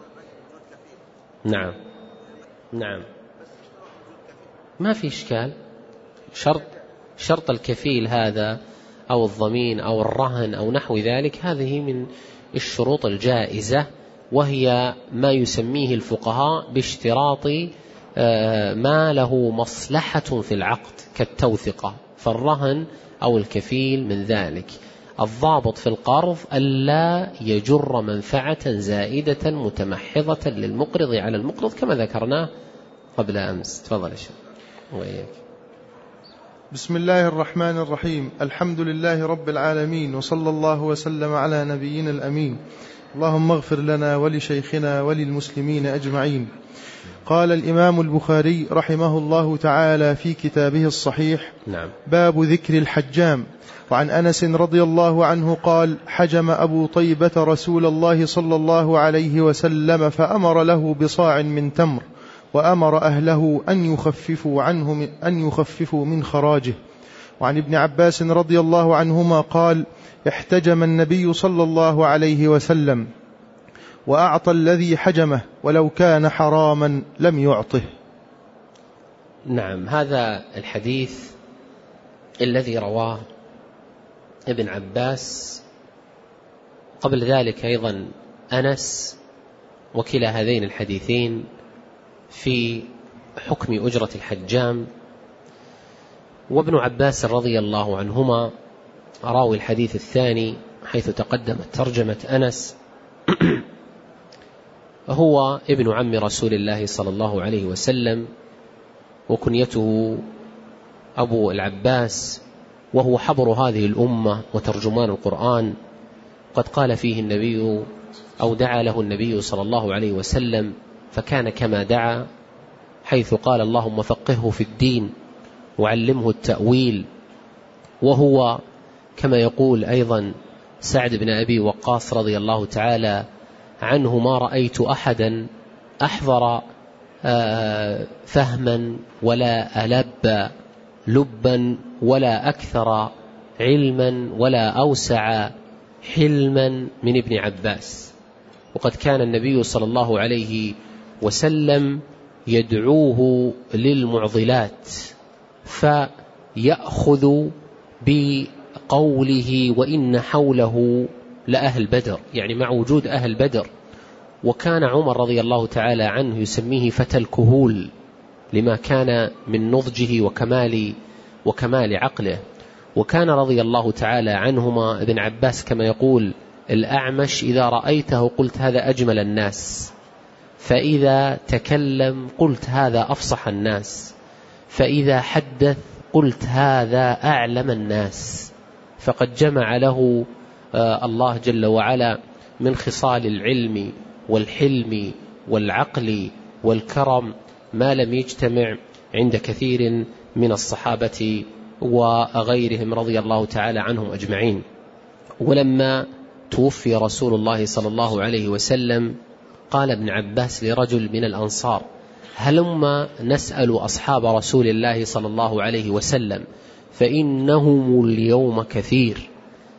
نعم نعم ما في إشكال. شرط شرط الكفيل هذا أو الضمين أو الرهن أو نحو ذلك، هذه من الشروط الجائزة، وهي ما يسميه الفقهاء باشتراط ما له مصلحة في العقد كالتوثقة، فالرهن أو الكفيل من ذلك. الضابط في القرض ألا يجر منفعة زائدة متمحضة للمقرض على المقرض كما ذكرناه قبل أمس. تفضل يا شيخ. وإياك. بسم الله الرحمن الرحيم. الحمد لله رب العالمين، وصلى الله وسلم على نبينا الأمين. اللهم اغفر لنا ولشيخنا وللمسلمين أجمعين. قال الإمام البخاري رحمه الله تعالى في كتابه الصحيح: نعم. باب ذكر الحجام. وعن أنس رضي الله عنه قال: حجم أبو طيبة رسول الله صلى الله عليه وسلم فأمر له بصاع من تمر، وأمر أهله أن يخففوا عنه من أن يخففوا من خراجه. وعن ابن عباس رضي الله عنهما قال: احتجم النبي صلى الله عليه وسلم وأعطى الذي حجمه، ولو كان حراما لم يعطه. نعم. هذا الحديث الذي رواه ابن عباس، قبل ذلك أيضا أنس، وكلا هذين الحديثين في حكم أجرة الحجام. وابن عباس رضي الله عنهما راوي الحديث الثاني حيث تقدمت ترجمة أنس هو ابن عم رسول الله صلى الله عليه وسلم، وكنيته أبو العباس، وهو حبر هذه الأمة وترجمان القرآن. قد قال فيه النبي أو دعا له النبي صلى الله عليه وسلم فكان كما دعا، حيث قال: اللهم فقهه في الدين وعلمه التأويل. وهو كما يقول أيضا سعد بن أبي وقاص رضي الله تعالى عنه: ما رأيت أحدا أحضر فهما ولا ألب لبا ولا أكثر علما ولا أوسع حلما من ابن عباس. وقد كان النبي صلى الله عليه وسلم يدعوه للمعضلات فيأخذ بقوله: وإن حوله لأهل بدر، يعني مع وجود أهل بدر. وكان عمر رضي الله تعالى عنه يسميه فتى الكهول لما كان من نضجه وكمال وكمال عقله. وكان رضي الله تعالى عنهما ابن عباس كما يقول الأعمش: إذا رأيته قلت هذا أجمل الناس، فإذا تكلم قلت هذا أفصح الناس، فإذا حدث قلت هذا أعلم الناس. فقد جمع له الله جل وعلا من خصال العلم والحلم والعقل والكرم ما لم يجتمع عند كثير من الصحابة وغيرهم رضي الله تعالى عنهم أجمعين. ولما توفي رسول الله صلى الله عليه وسلم قال ابن عباس لرجل من الأنصار: هلما نسأل أصحاب رسول الله صلى الله عليه وسلم فإنهم اليوم كثير.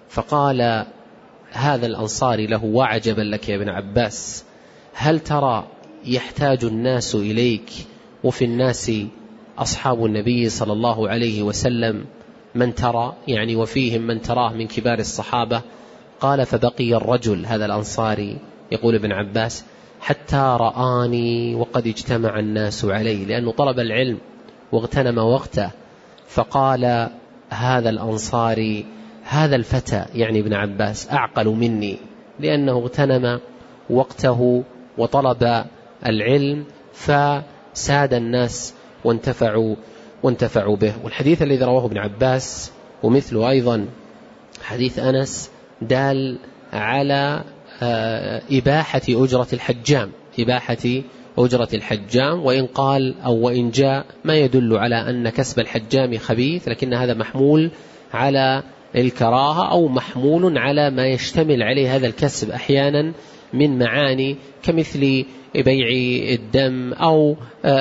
فقال هذا الأنصاري له: وعجبا لك يا ابن عباس، هل ترى يحتاج الناس إليك وفي الناس أصحاب النبي صلى الله عليه وسلم من ترى، يعني وفيهم من تراه من كبار الصحابة؟ قال: فبقي الرجل هذا الأنصاري يقول ابن عباس حتى رآني وقد اجتمع الناس عليه، لأنه طلب العلم واغتنم وقته. فقال هذا الأنصاري: هذا الفتى يعني ابن عباس أعقل مني، لأنه اغتنم وقته وطلب العلم فساد الناس وانتفعوا وانتفعوا به. والحديث الذي رواه ابن عباس ومثله أيضا حديث أنس دال على إباحة أجرة الحجام، إباحة أجرة الحجام، وإن قال أو وإن جاء ما يدل على أن كسب الحجام خبيث، لكن هذا محمول على الكراهة أو محمول على ما يشتمل عليه هذا الكسب أحيانا من معاني كمثل بيع الدم، أو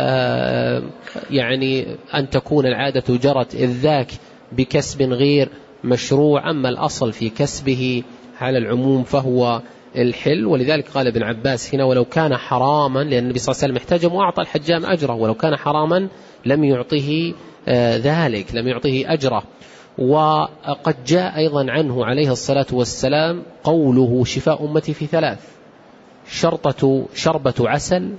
يعني أن تكون العادة جرت إذ ذاك بكسب غير مشروع. أما الأصل في كسبه على العموم فهو الحل. ولذلك قال ابن عباس هنا: ولو كان حراما، لأن النبي صلى الله عليه وسلم احتجم وأعطى الحجام أجره، ولو كان حراما لم يعطيه ذلك، لم يعطيه أجره. وقد جاء أيضا عنه عليه الصلاة والسلام قوله: شفاء أمتي في ثلاث: شرطة شربة عسل،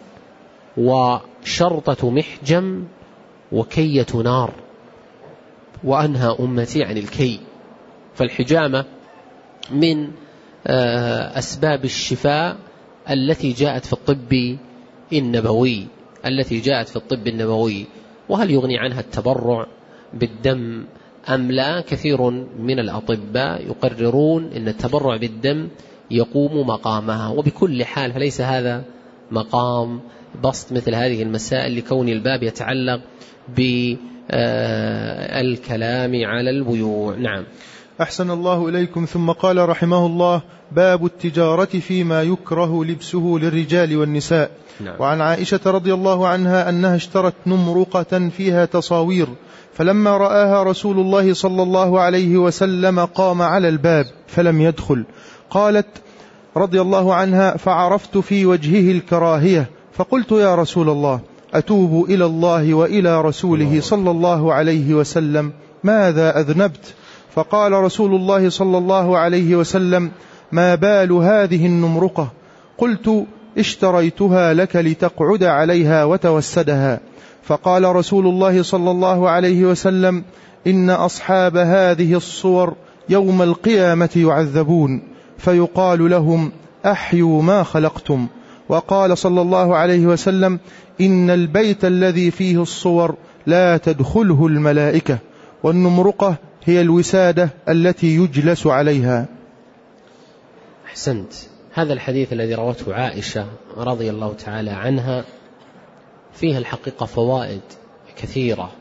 وشرطة محجم، وكية نار. وأنهى أمتي عن الكي. فالحجامة من أسباب الشفاء التي جاءت في الطب النبوي التي جاءت في الطب النبوي وهل يغني عنها التبرع بالدم أم لا؟ كثير من الأطباء يقررون أن التبرع بالدم يقوم مقامها. وبكل حال فليس هذا مقام بسط مثل هذه المسائل، لكون الباب يتعلق بالكلام على البيوع. نعم. أحسن الله إليكم. ثم قال رحمه الله: باب التجارة فيما يكره لبسه للرجال والنساء. نعم. وعن عائشة رضي الله عنها أنها اشترت نمرقة فيها تصاوير، فلما رآها رسول الله صلى الله عليه وسلم قام على الباب فلم يدخل. قالت رضي الله عنها: فعرفت في وجهه الكراهية، فقلت: يا رسول الله، أتوب إلى الله وإلى رسوله صلى الله عليه وسلم، ماذا أذنبت؟ فقال رسول الله صلى الله عليه وسلم: ما بال هذه النمرقة؟ قلت: اشتريتها لك لتقعد عليها وتوسدها. فقال رسول الله صلى الله عليه وسلم: إن أصحاب هذه الصور يوم القيامة يعذبون، فيقال لهم: أحيوا ما خلقتم. وقال صلى الله عليه وسلم: إن البيت الذي فيه الصور لا تدخله الملائكة. والنمرقة هي الوسادة التي يجلس عليها. أحسنت. هذا الحديث الذي روته عائشة رضي الله تعالى عنها فيه الحقيقة فوائد كثيرة،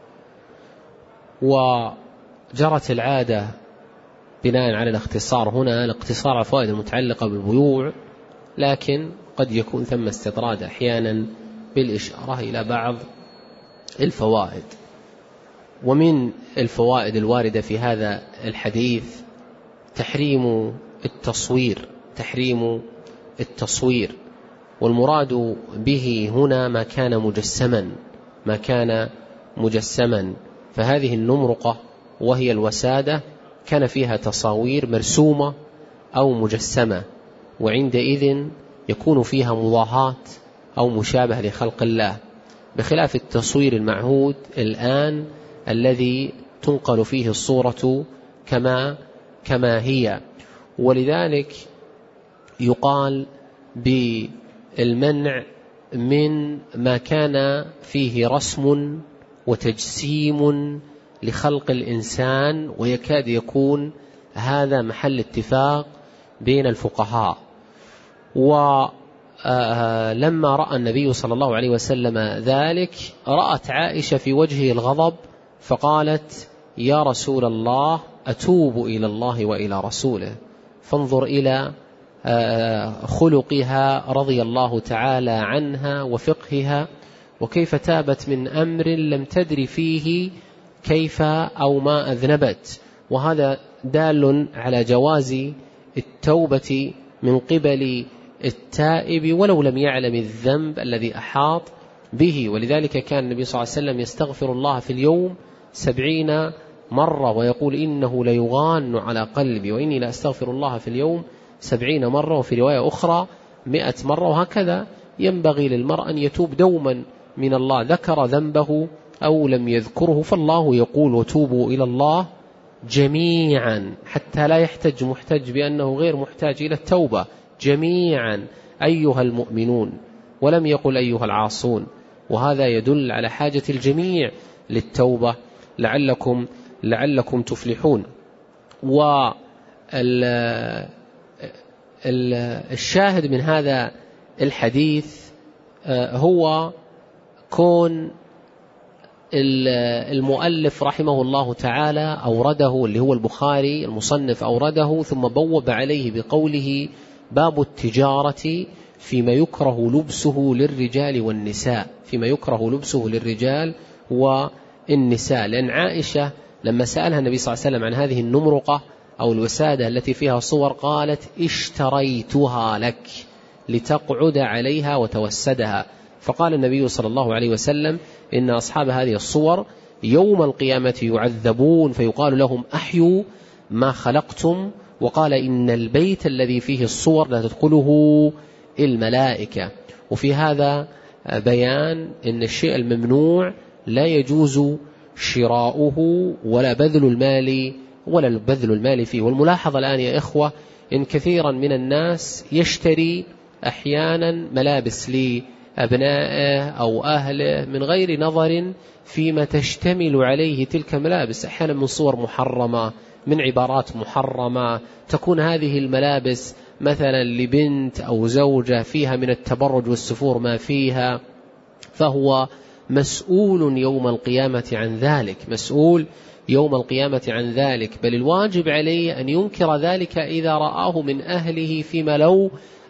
وجرت العادة بناء على الاختصار هنا الاقتصار على الفوائد المتعلقة بالبيوع، لكن قد يكون ثم استطراد أحيانا بالإشارة إلى بعض الفوائد. ومن الفوائد الواردة في هذا الحديث تحريم التصوير تحريم التصوير والمراد به هنا ما كان مجسما ما كان مجسما فهذه النمرقة وهي الوسادة كان فيها تصاوير مرسومة أو مجسمة، وعندئذ يكون فيها مضاهاة أو مشابهة لخلق الله، بخلاف التصوير المعهود الآن الذي تنقل فيه الصورة كما كما هي. ولذلك يقال بالمنع من ما كان فيه رسم وتجسيم لخلق الإنسان، ويكاد يكون هذا محل اتفاق بين الفقهاء. ولما رأى النبي صلى الله عليه وسلم ذلك رأت عائشة في وجهه الغضب فقالت: يا رسول الله، أتوب إلى الله وإلى رسوله. فانظر إلى خلقها رضي الله تعالى عنها وفقهها، وكيف تابت من أمر لم تدر فيه كيف أو ما أذنبت، وهذا دال على جواز التوبة من قبل التائب ولو لم يعلم الذنب الذي أحاط به. ولذلك كان النبي صلى الله عليه وسلم يستغفر الله في اليوم سبعين مرة ويقول إنه ليغان على قلبي وإني لا أستغفر الله في اليوم سبعين مرة، وفي رواية أخرى مئة مرة. وهكذا ينبغي للمرء أن يتوب دوما من الله، ذكر ذنبه أو لم يذكره، فالله يقول وتوبوا إلى الله جميعا، حتى لا يحتج محتج بأنه غير محتاج إلى التوبة، جميعا أيها المؤمنون، ولم يقل أيها العاصون. وهذا يدل على حاجة الجميع للتوبة لعلكم لعلكم تفلحون. والشاهد من هذا الحديث هو كون المؤلف رحمه الله تعالى أورده، اللي هو البخاري المصنف أورده، ثم بوب عليه بقوله باب التجارة فيما يكره لبسه للرجال والنساء، فيما يكره لبسه للرجال والنساء. لأن عائشة لما سألها النبي صلى الله عليه وسلم عن هذه النمرقة أو الوسادة التي فيها صور قالت اشتريتها لك لتقعد عليها وتوسدها. فقال النبي صلى الله عليه وسلم إن أصحاب هذه الصور يوم القيامة يعذبون فيقال لهم أحيوا ما خلقتم، وقال إن البيت الذي فيه الصور لا تدخله الملائكة. وفي هذا بيان إن الشيء الممنوع لا يجوز شراؤه ولا بذل المال ولا بذل المال فيه. والملاحظة الآن يا إخوة إن كثيرا من الناس يشتري أحيانا ملابس لأبنائه أو أهله من غير نظر فيما تشتمل عليه تلك الملابس، أحيانا من صور محرمة، من عبارات محرمة، تكون هذه الملابس مثلا لبنت أو زوجة فيها من التبرج والسفور ما فيها، فهو مسؤول يوم القيامة عن ذلك، مسؤول يوم القيامة عن ذلك. بل الواجب عليه أن ينكر ذلك إذا رآه من أهله، فيما لو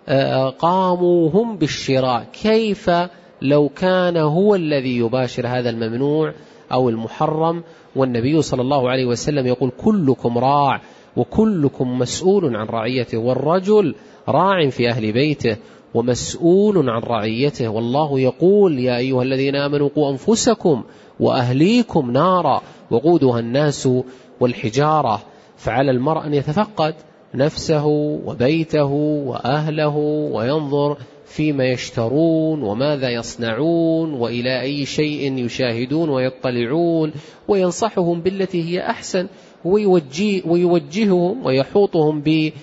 قاموا هم بالشراء، كيف لو كان هو الذي يباشر هذا الممنوع أو المحرم. والنبي صلى الله عليه وسلم يقول كلكم راع وكلكم مسؤول عن رعيته، والرجل راع في أهل بيته ومسؤول عن رعيته. والله يقول يا أيها الذين آمنوا قوا أنفسكم وأهليكم نارا وقودها الناس والحجارة. فعلى المرء أن يتفقد نفسه وبيته وأهله وينظر فيما يشترون وماذا يصنعون وإلى أي شيء يشاهدون ويطلعون، وينصحهم بالتي هي أحسن، ويوجه ويوجههم ويحوطهم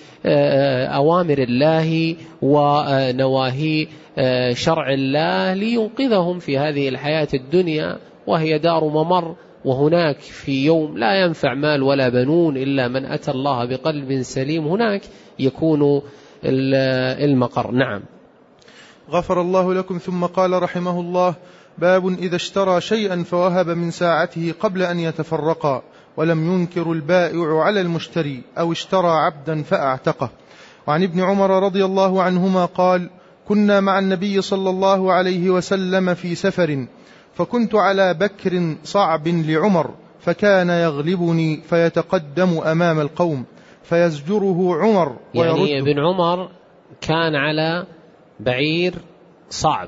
بأوامر الله ونواهي شرع الله لينقذهم في هذه الحياة الدنيا، وهي دار ممر، وهناك في يوم لا ينفع مال ولا بنون إلا من أتى الله بقلب سليم، هناك يكون المقر. نعم. غفر الله لكم. ثم قال رحمه الله باب إذا اشترى شيئا فوهب من ساعته قبل أن يتفرقا ولم ينكر البائع على المشتري، أو اشترى عبدا فأعتقه. وعن ابن عمر رضي الله عنهما قال كنا مع النبي صلى الله عليه وسلم في سفر، فكنت على بكر صعب لعمر، فكان يغلبني فيتقدم أمام القوم فيزجره عمر ويرده. يعني ابن عمر كان على بعير صعب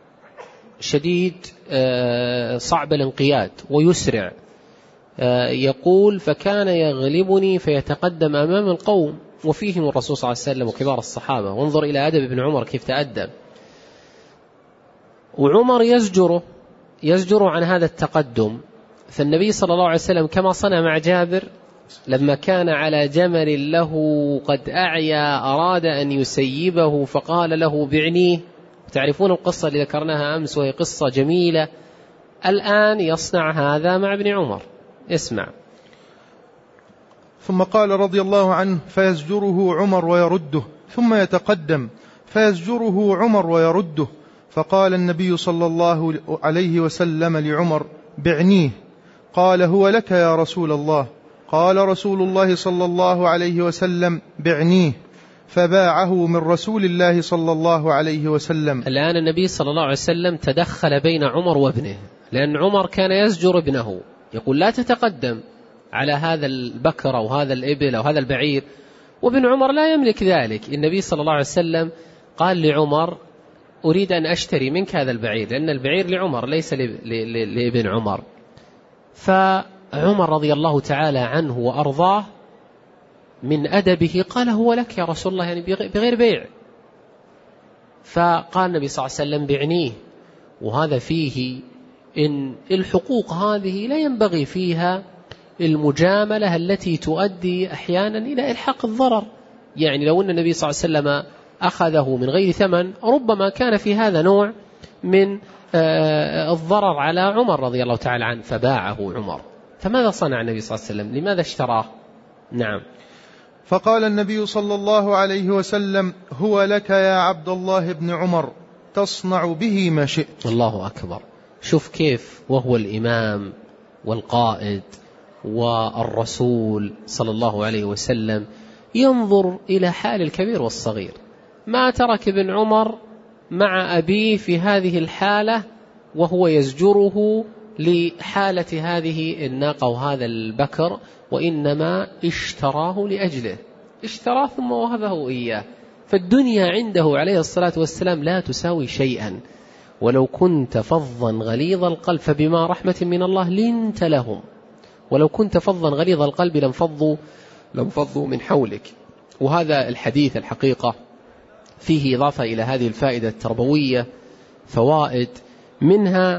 شديد صعب الانقياد ويسرع، يقول فكان يغلبني فيتقدم أمام القوم، وفيهم الرسول صلى الله عليه وسلم وكبار الصحابة. وانظر إلى أدب ابن عمر كيف تأدب. وعمر يزجره يزجر عن هذا التقدم. فالنبي صلى الله عليه وسلم كما صنع مع جابر لما كان على جمل له قد أعيا أراد أن يسيبه فقال له بعنيه. تعرفون القصة اللي ذكرناها أمس وهي قصة جميلة. الآن يصنع هذا مع ابن عمر. اسمع. ثم قال رضي الله عنه فيزجره عمر ويرده، ثم يتقدم فيزجره عمر ويرده. فقال النبي صلى الله عليه وسلم لعمر بعنيه. قال هو لك يا رسول الله. قال رسول الله صلى الله عليه وسلم بعنيه، فباعه من رسول الله صلى الله عليه وسلم. الآن النبي صلى الله عليه وسلم تدخل بين عمر وابنه، لأن عمر كان يزجر ابنه يقول لا تتقدم على هذا البكر أو هذا الإبل أو هذا البعير، وابن عمر لا يملك ذلك. النبي صلى الله عليه وسلم قال لعمر أريد أن أشتري منك هذا البعير، لأن البعير لعمر ليس لابن عمر. فعمر رضي الله تعالى عنه وأرضاه من أدبه قال هو لك يا رسول الله، يعني بغير بيع. فقال النبي صلى الله عليه وسلم بعنيه. وهذا فيه إن الحقوق هذه لا ينبغي فيها المجاملة التي تؤدي أحيانا إلى إلحاق الضرر. يعني لو أن النبي صلى الله عليه وسلم أخذه من غير ثمن ربما كان في هذا نوع من الضرر على عمر رضي الله تعالى عنه، فباعه عمر. فماذا صنع النبي صلى الله عليه وسلم؟ لماذا اشتراه؟ نعم. فقال النبي صلى الله عليه وسلم هو لك يا عبد الله بن عمر، تصنع به ما شئت. الله أكبر. شوف كيف وهو الإمام والقائد والرسول صلى الله عليه وسلم ينظر إلى حال الكبير والصغير. ما ترك ابن عمر مع أبيه في هذه الحالة وهو يزجره لحالة هذه الناقة وهذا البكر، وإنما اشتراه لأجله، اشتراه ثم وهبه إياه. فالدنيا عنده عليه الصلاة والسلام لا تساوي شيئا. ولو كنت فظا غليظ القلب فبما رحمة من الله لنت لهم، ولو كنت فظا غليظ القلب لانفضوا لانفضوا من حولك. وهذا الحديث الحقيقة فيه إضافة إلى هذه الفائدة التربوية فوائد، منها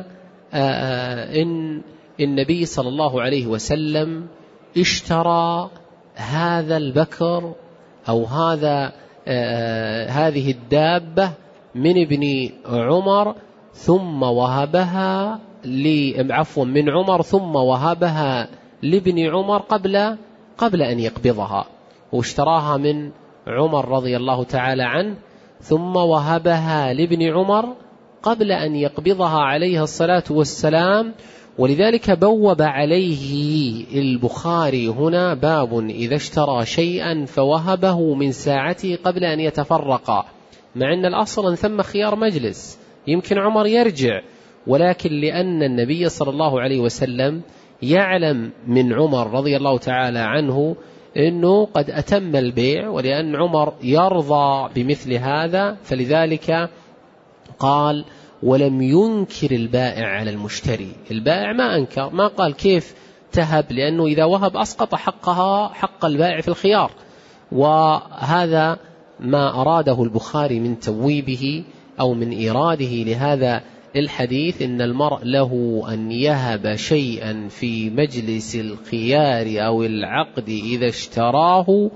إن النبي صلى الله عليه وسلم اشترى هذا البكر أو هذا هذه الدابة من ابن عمر ثم وهبها عفوا من عمر ثم وهبها لابن عمر قبل قبل أن يقبضها، واشتراها من عمر رضي الله تعالى عنه ثم وهبها لابن عمر قبل أن يقبضها عليه الصلاة والسلام. ولذلك بوب عليه البخاري هنا باب إذا اشترى شيئا فوهبه من ساعته قبل أن يتفرقا، مع أن الأصل أن ثم خيار مجلس، يمكن عمر يرجع، ولكن لأن النبي صلى الله عليه وسلم يعلم من عمر رضي الله تعالى عنه أنه قد أتم البيع، ولأن عمر يرضى بمثل هذا فلذلك قال ولم ينكر البائع على المشتري. البائع ما أنكر، ما قال كيف تهب، لأنه إذا وهب أسقط حقها حق البائع في الخيار. وهذا ما أراده البخاري من تويبه أو من إيراده لهذا الحديث، إن المرء له أن يهب شيئا في مجلس الخيار أو العقد إذا اشتراه،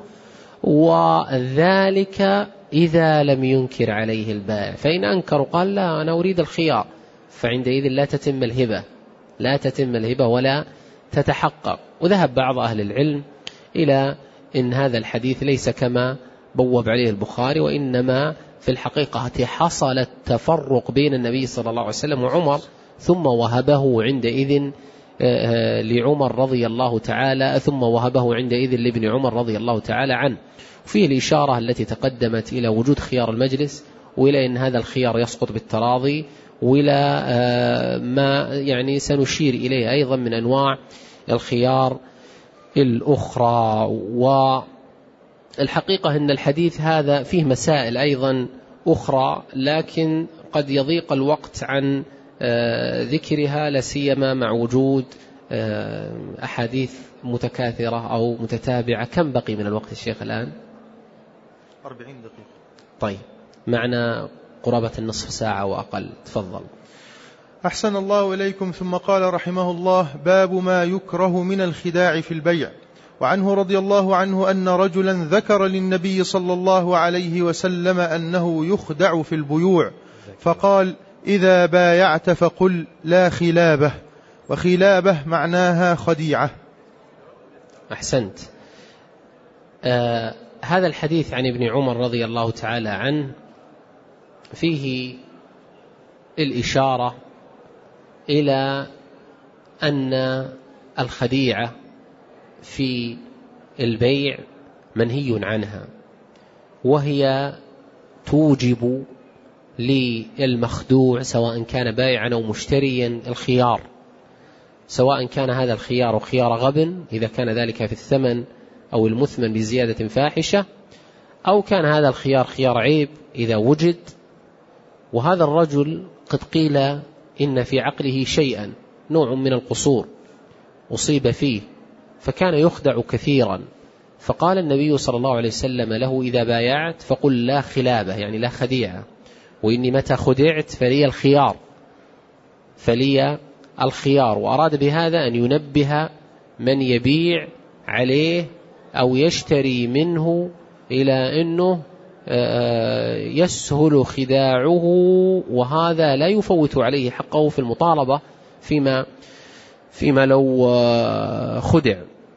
وذلك إذا لم ينكر عليه البائع. فإن أنكر قال لا أنا أريد الخيار، فعندئذ لا تتم الهبة لا تتم الهبة ولا تتحقق. وذهب بعض أهل العلم إلى إن هذا الحديث ليس كما بوب عليه البخاري، وإنما في الحقيقة حصل التفرق بين النبي صلى الله عليه وسلم وعمر ثم وهبه عندئذ لعمر رضي الله تعالى ثم وهبه عندئذ لابن عمر رضي الله تعالى عنه. فيه الإشارة التي تقدمت إلى وجود خيار المجلس، وإلى أن هذا الخيار يسقط بالتراضي، وإلى ما يعني سنشير إليه أيضا من أنواع الخيار الأخرى. والحقيقة أن الحديث هذا فيه مسائل أيضا أخرى، لكن قد يضيق الوقت عن ذكرها، لسيما مع وجود أحاديث متكاثرة أو متتابعة. كم بقي من الوقت الشيخ الآن؟ أربعين دقيقة. طيب معنا قرابة النصف ساعة وأقل، تفضل. أحسن الله إليكم. ثم قال رحمه الله: باب ما يكره من الخداع في البيع. وعنه رضي الله عنه أن رجلا ذكر للنبي صلى الله عليه وسلم أنه يخدع في البيوع، فقال: إذا بايعت فقل لا خلابة، وخلابة معناها خديعة. أحسنت. آه هذا الحديث عن ابن عمر رضي الله تعالى عنه فيه الإشارة إلى أن الخديعة في البيع منهي عنها، وهي توجب للمخدوع سواء كان بائعا أو مشتريا الخيار، سواء كان هذا الخيار خيار غبن إذا كان ذلك في الثمن أو المثمن بزيادة فاحشة، أو كان هذا الخيار خيار عيب إذا وجد. وهذا الرجل قد قيل إن في عقله شيئا، نوع من القصور أصيب فيه، فكان يخدع كثيرا. فقال النبي صلى الله عليه وسلم له: إذا بايعت فقل لا خلابة، يعني لا خديعة، وإني متى خدعت فلي الخيار فلي الخيار. وأراد بهذا أن ينبه من يبيع عليه أو يشتري منه إلى أنه يسهل خداعه، وهذا لا يفوت عليه حقه في المطالبة فيما فيما لو خدع.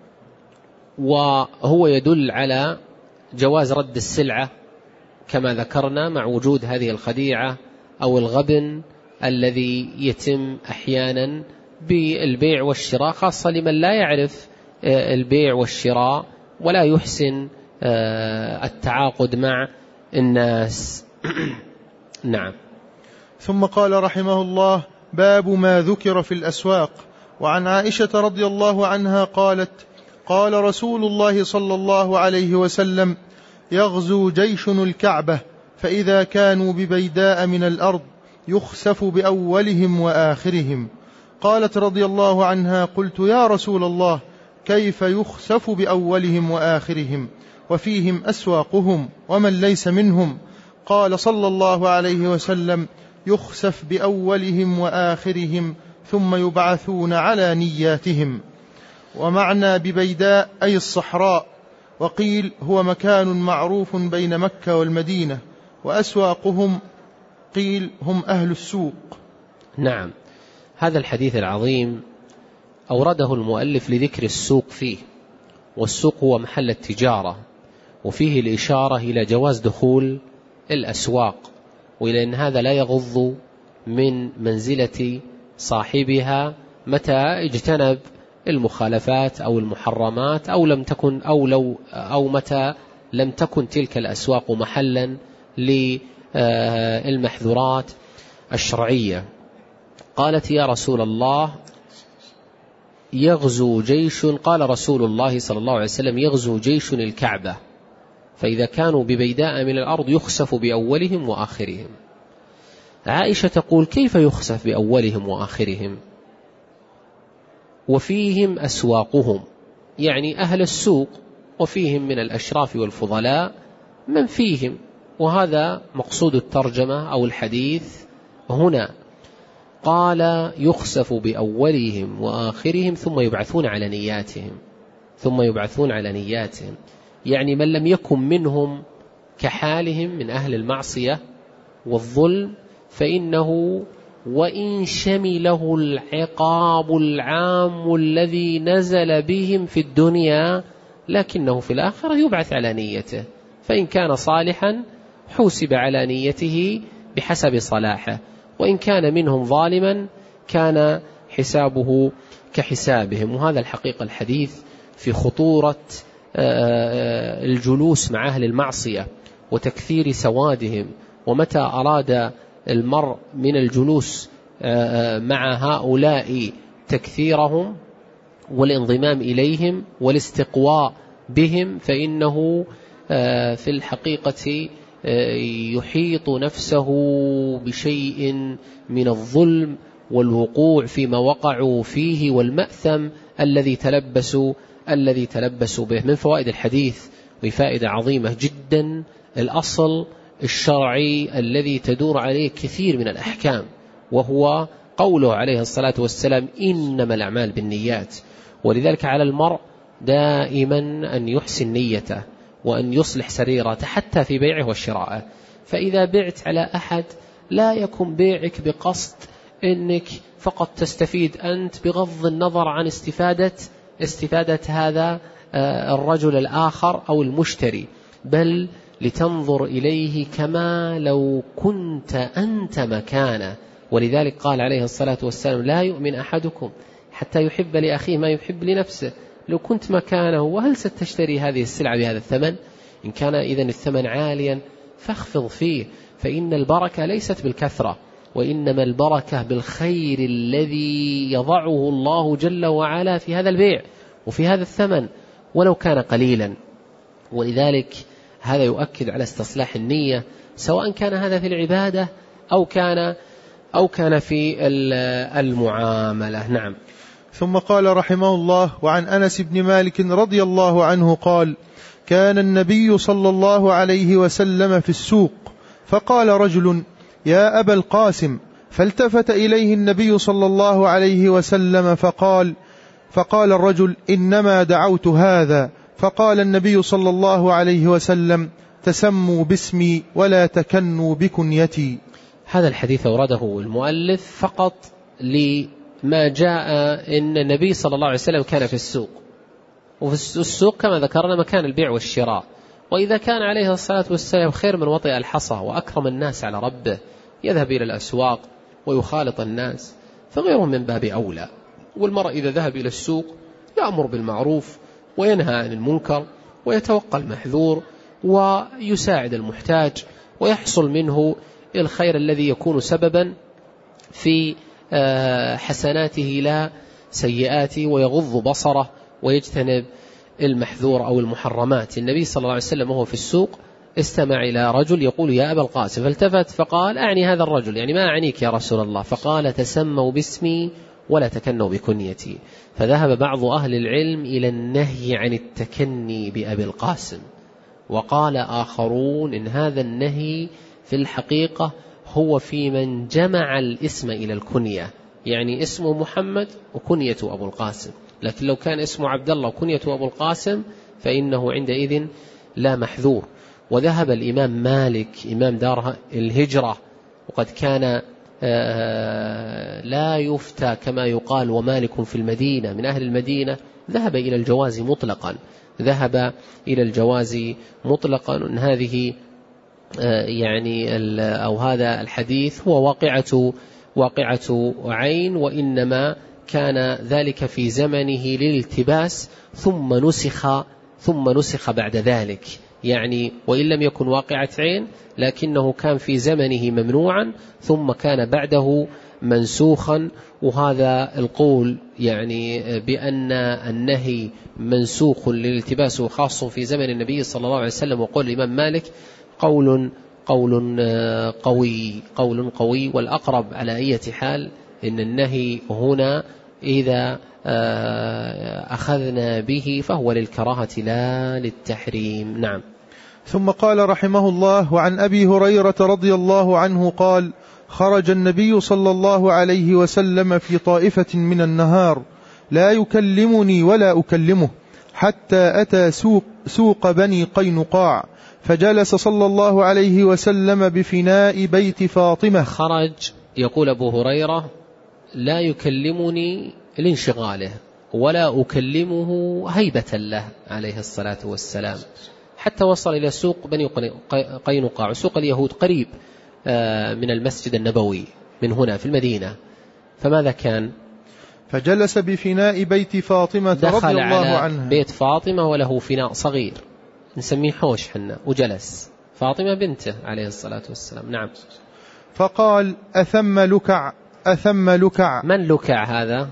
وهو يدل على جواز رد السلعة كما ذكرنا مع وجود هذه الخديعة أو الغبن الذي يتم أحيانا بالبيع والشراء، خاصة لمن لا يعرف البيع والشراء ولا يحسن التعاقد مع الناس. نعم. ثم قال رحمه الله: باب ما ذكر في الأسواق. وعن عائشة رضي الله عنها قالت: قال رسول الله صلى الله عليه وسلم: يغزو جيش الكعبة، فإذا كانوا ببيداء من الأرض يخسف بأولهم وآخرهم. قالت رضي الله عنها: قلت يا رسول الله، كيف يخسف بأولهم وآخرهم وفيهم أسواقهم ومن ليس منهم؟ قال صلى الله عليه وسلم: يخسف بأولهم وآخرهم ثم يبعثون على نياتهم. ومعنى ببيداء أي الصحراء، وقيل هو مكان معروف بين مكة والمدينة، وأسواقهم قيل هم أهل السوق. نعم. هذا الحديث العظيم أورده المؤلف لذكر السوق فيه، والسوق هو محل التجارة، وفيه الإشارة إلى جواز دخول الأسواق، وإلى أن هذا لا يغض من منزلة صاحبها متى اجتنب المخالفات أو المحرمات، أو لم تكن أو لو أو متى لم تكن تلك الأسواق محلا للمحظورات الشرعية. قالت: يا رسول الله، يغزو جيش قال رسول الله صلى الله عليه وسلم: يغزو جيش الكعبة، فإذا كانوا ببيداء من الأرض يخسف بأولهم وآخرهم. عائشة تقول: كيف يخسف بأولهم وآخرهم وفيهم أسواقهم؟ يعني أهل السوق، وفيهم من الأشراف والفضلاء من فيهم، وهذا مقصود الترجمة أو الحديث هنا. قال: يخسف بأولهم وآخرهم ثم يبعثون على نياتهم ثم يبعثون على نياتهم يعني من لم يكن منهم كحالهم من أهل المعصية والظلم، فإنه وإن شمله العقاب العام الذي نزل بهم في الدنيا لكنه في الآخرة يبعث على نيته، فإن كان صالحا حوسب على نيته بحسب صلاحه، وإن كان منهم ظالما كان حسابه كحسابهم. وهذا الحقيقة الحديث في خطورة الجلوس مع أهل المعصية وتكثير سوادهم، ومتى أراد المرء من الجلوس مع هؤلاء تكثيرهم والانضمام إليهم والاستقواء بهم، فإنه في الحقيقة يحيط نفسه بشيء من الظلم والوقوع فيما وقعوا فيه والمأثم الذي تلبسوا الذي تلبسوا به. من فوائد الحديث وفائدة عظيمة جدا الأصل الشرعي الذي تدور عليه كثير من الأحكام، وهو قوله عليه الصلاة والسلام: إنما الأعمال بالنيات. ولذلك على المرء دائما أن يحسن نيته وأن يصلح سريرته حتى في بيعه وشراءه. فإذا بعت على أحد لا يكن بيعك بقصد أنك فقط تستفيد أنت بغض النظر عن استفادة استفادة هذا الرجل الآخر أو المشتري، بل لتنظر إليه كما لو كنت أنت مكانه. ولذلك قال عليه الصلاة والسلام: لا يؤمن أحدكم حتى يحب لأخيه ما يحب لنفسه. لو كنت مكانه وهل ستشتري هذه السلعة بهذا الثمن؟ إن كان إذن الثمن عاليا فاخفض فيه، فإن البركة ليست بالكثرة وإنما البركة بالخير الذي يضعه الله جل وعلا في هذا البيع وفي هذا الثمن ولو كان قليلا. ولذلك هذا يؤكد على استصلاح النية، سواء كان هذا في العبادة أو كان أو كان في المعاملة. نعم. ثم قال رحمه الله: وعن أنس بن مالك رضي الله عنه قال: كان النبي صلى الله عليه وسلم في السوق فقال رجل: يا أبا القاسم، فالتفت إليه النبي صلى الله عليه وسلم فقال فقال الرجل: إنما دعوت هذا. فقال النبي صلى الله عليه وسلم: تسموا باسمي ولا تكنوا بكنيتي. هذا الحديث أورده المؤلف فقط لما جاء إن النبي صلى الله عليه وسلم كان في السوق، وفي السوق كما ذكرنا مكان البيع والشراء، وإذا كان عليه الصلاة والسلام خير من وطئ الحصى وأكرم الناس على ربه يذهب إلى الأسواق ويخالط الناس، فغيره من باب أولى. والمرء إذا ذهب إلى السوق يأمر بالمعروف وينهى عن المنكر ويتوقى المحذور ويساعد المحتاج ويحصل منه الخير الذي يكون سببا في حسناته لا سيئاته، ويغض بصره ويجتنب المحذور أو المحرمات. النبي صلى الله عليه وسلم وهو في السوق استمع إلى رجل يقول: يا أبا القاسم، فالتفت فقال: أعني هذا الرجل، يعني ما أعنيك يا رسول الله؟ فقال: تسموا باسمي ولا تكنوا بكنيتي. فذهب بعض أهل العلم إلى النهي عن التكني بأبي القاسم، وقال آخرون إن هذا النهي في الحقيقة هو في من جمع الاسم إلى الكنية، يعني اسمه محمد وكنيته أبو القاسم. لكن لو كان اسمه عبد الله وكنيته أبو القاسم فإنه عندئذ لا محذور. وذهب الإمام مالك إمام دار الهجرة، وقد كان لا يفتى كما يقال ومالك في المدينة من أهل المدينة، ذهب إلى الجواز مطلقا ذهب إلى الجواز مطلقا أن هذه يعني أو هذا الحديث هو واقعة واقعة عين، وإنما كان ذلك في زمنه للالتباس ثم نسخ ثم نسخ بعد ذلك، يعني وإن لم يكن واقعة عين لكنه كان في زمنه ممنوعا ثم كان بعده منسوخا. وهذا القول يعني بأن النهي منسوخ للالتباس خاص في زمن النبي صلى الله عليه وسلم وقول الإمام مالك قول قول قوي قول قوي والأقرب على أي حال إن النهي هنا إذا أخذنا به فهو للكراهة لا للتحريم. نعم. ثم قال رحمه الله: وعن أبي هريرة رضي الله عنه قال: خرج النبي صلى الله عليه وسلم في طائفة من النهار لا يكلمني ولا أكلمه حتى أتى سوق, سوق بني قينقاع فجلس صلى الله عليه وسلم بفناء بيت فاطمة. خرج يقول أبو هريرة: لا يكلمني لانشغاله ولا أكلمه هيبة له عليه الصلاة والسلام، حتى وصل إلى سوق بني قينقاع، سوق اليهود قريب من المسجد النبوي من هنا في المدينة. فماذا كان؟ فجلس بفناء بيت فاطمة رضي الله دخل على عنها. بيت فاطمة وله فناء صغير نسميه حوش حنا، وجلس فاطمة بنته عليه الصلاة والسلام. نعم. فقال: أثم لكع أثم لكع. من لكع هذا؟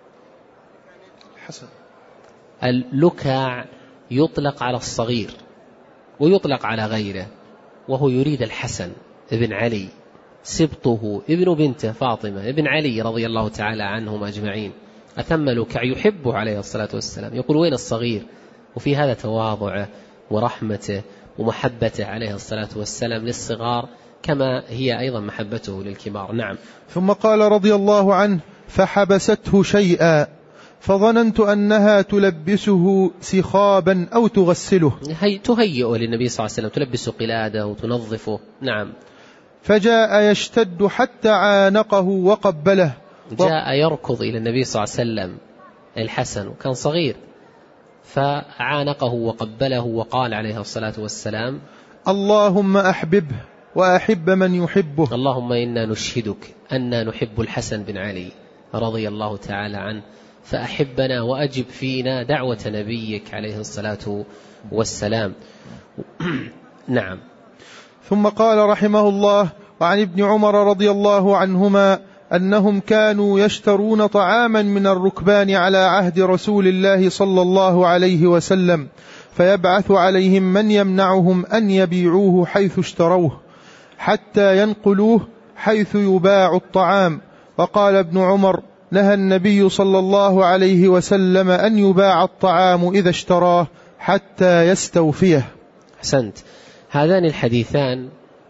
حسن. اللكع يطلق على الصغير ويطلق على غيره، وهو يريد الحسن ابن علي سبطه ابن بنته فاطمة ابن علي رضي الله تعالى عنهم أجمعين. أثم لكع يحبه عليه الصلاة والسلام، يقول: وين الصغير؟ وفي هذا تواضعه ورحمته ومحبته عليه الصلاة والسلام للصغار كما هي أيضا محبته للكبار. نعم. ثم قال رضي الله عنه: فحبسته شيئا فظننت أنها تلبسه سخابا أو تغسله. هي تهيئه للنبي صلى الله عليه وسلم، تلبس قلاده وتنظفه. نعم. فجاء يشتد حتى عانقه وقبله. جاء يركض إلى النبي صلى الله عليه وسلم الحسن وكان صغير، فعانقه وقبله وقال عليه الصلاة والسلام: اللهم أحببه وأحب من يحبه. اللهم إنا نشهدك أننا نحب الحسن بن علي رضي الله تعالى عنه، فأحبنا وأجب فينا دعوة نبيك عليه الصلاة والسلام. نعم. ثم قال رحمه الله: وعن ابن عمر رضي الله عنهما أنهم كانوا يشترون طعاما من الركبان على عهد رسول الله صلى الله عليه وسلم، فيبعث عليهم من يمنعهم أن يبيعوه حيث اشتروه حتى ينقلوه حيث يباع الطعام. وقال ابن عمر: نهى النبي صلى الله عليه وسلم أن يباع الطعام إذا اشتراه حتى يستوفيه. أحسنت. هذان الحديثان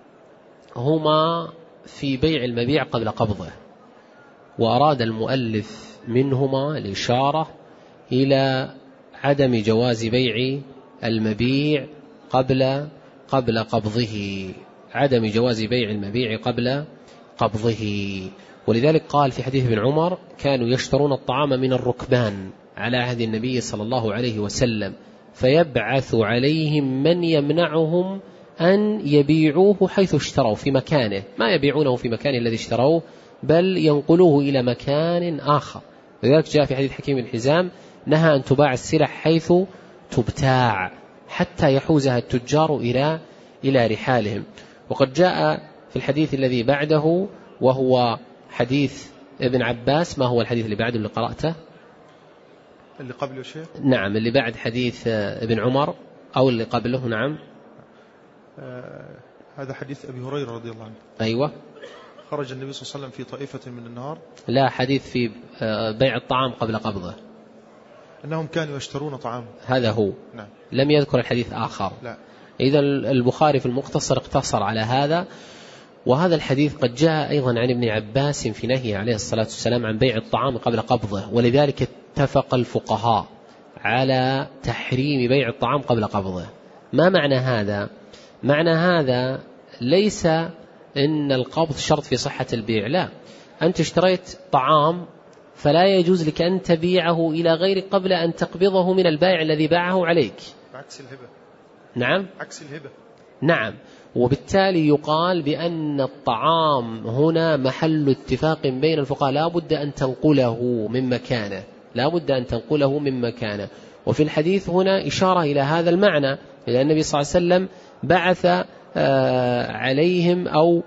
هما في بيع المبيع قبل قبضه، وأراد المؤلف منهما الإشارة إلى عدم جواز بيع المبيع قبل قبل قبضه، عدم جواز بيع المبيع قبل قبضه. ولذلك قال في حديث ابن عمر: كانوا يشترون الطعام من الركبان على عهد النبي صلى الله عليه وسلم، فيبعث عليهم من يمنعهم أن يبيعوه حيث اشتروا، في مكانه، ما يبيعونه في مكانه الذي اشتروه، بل ينقلوه إلى مكان آخر. لذلك جاء في حديث حكيم الحزام: نهى أن تباع السلع حيث تبتاع حتى يحوزها التجار إلى إلى رحالهم. وقد جاء في الحديث الذي بعده وهو حديث ابن عباس. ما هو الحديث اللي بعده اللي قرأته؟ اللي قبله شيء؟ نعم، اللي بعد حديث ابن عمر أو اللي قبله. نعم، آه هذا حديث أبي هريرة رضي الله عنه. أيوة. خرج النبي صلى الله عليه وسلم في طائفة من النهار. لا، حديث في بيع الطعام قبل قبضه، أنهم كانوا يشترون طعام. هذا هو. نعم. لم يذكر الحديث آخر. لا. إذا البخاري في المختصر اقتصر على هذا. وهذا الحديث قد جاء أيضا عن ابن عباس في نهي عليه الصلاة والسلام عن بيع الطعام قبل قبضه، ولذلك اتفق الفقهاء على تحريم بيع الطعام قبل قبضه. ما معنى هذا؟ معنى هذا ليس إن القبض شرط في صحة البيع، لا. أنت اشتريت طعام فلا يجوز لك أن تبيعه إلى غيرك قبل أن تقبضه من البائع الذي باعه عليك. عكس الهبة. نعم، عكس الهبة. نعم. وبالتالي يقال بأن الطعام هنا محل اتفاق بين الفقهاء، لا بد أن تنقله من مكانه، لا بد أن تنقله من مكانه. وفي الحديث هنا إشارة إلى هذا المعنى، لأن النبي صلى الله عليه وسلم بعث عليهم أو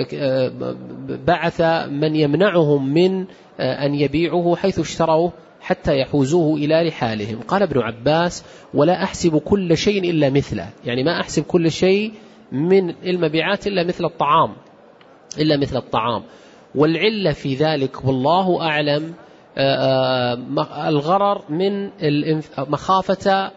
بعث من يمنعهم من أن يبيعوه حيث اشتروه حتى يحوزوه إلى رحالهم. قال ابن عباس: ولا أحسب كل شيء إلا مثله، يعني ما أحسب كل شيء من المبيعات إلا مثل الطعام، إلا مثل الطعام. والعلة في ذلك والله أعلم الغرر من مخافة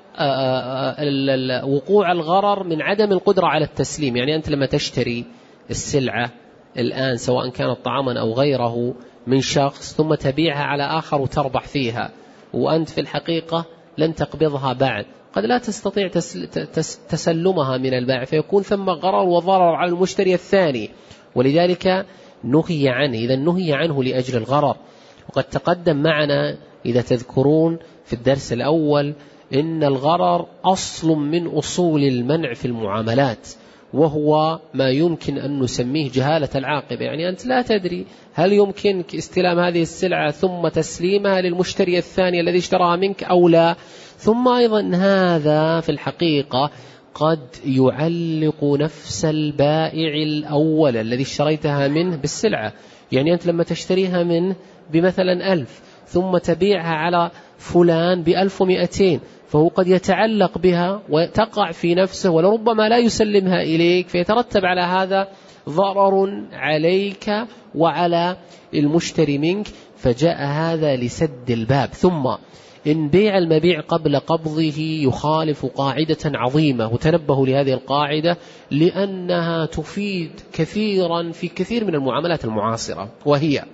وقوع الغرر من عدم القدرة على التسليم. يعني أنت لما تشتري السلعة الآن سواء كانت طعاما أو غيره من شخص ثم تبيعها على آخر وتربح فيها، وأنت في الحقيقة لن تقبضها بعد، قد لا تستطيع تسلمها من البائع، فيكون ثم غرر وضرر على المشتري الثاني، ولذلك نهي عنه. إذا نهي عنه لأجل الغرر. وقد تقدم معنا إذا تذكرون في الدرس الأول إن الغرر أصل من أصول المنع في المعاملات، وهو ما يمكن أن نسميه جهالة العاقبة. يعني أنت لا تدري هل يمكنك استلام هذه السلعة ثم تسليمها للمشتري الثاني الذي اشتراها منك أو لا. ثم أيضا هذا في الحقيقة قد يعلق نفس البائع الأول الذي اشتريتها منه بالسلعة. يعني أنت لما تشتريها منه بمثلا ألف ثم تبيعها على فلان بألف ومئتين، فهو قد يتعلق بها وتقع في نفسه ولربما لا يسلمها إليك، فيترتب على هذا ضرر عليك وعلى المشتري منك، فجاء هذا لسد الباب. ثم إن بيع المبيع قبل قبضه يخالف قاعدة عظيمة، وتنبهوا لهذه القاعدة لأنها تفيد كثيرا في كثير من المعاملات المعاصرة، وهي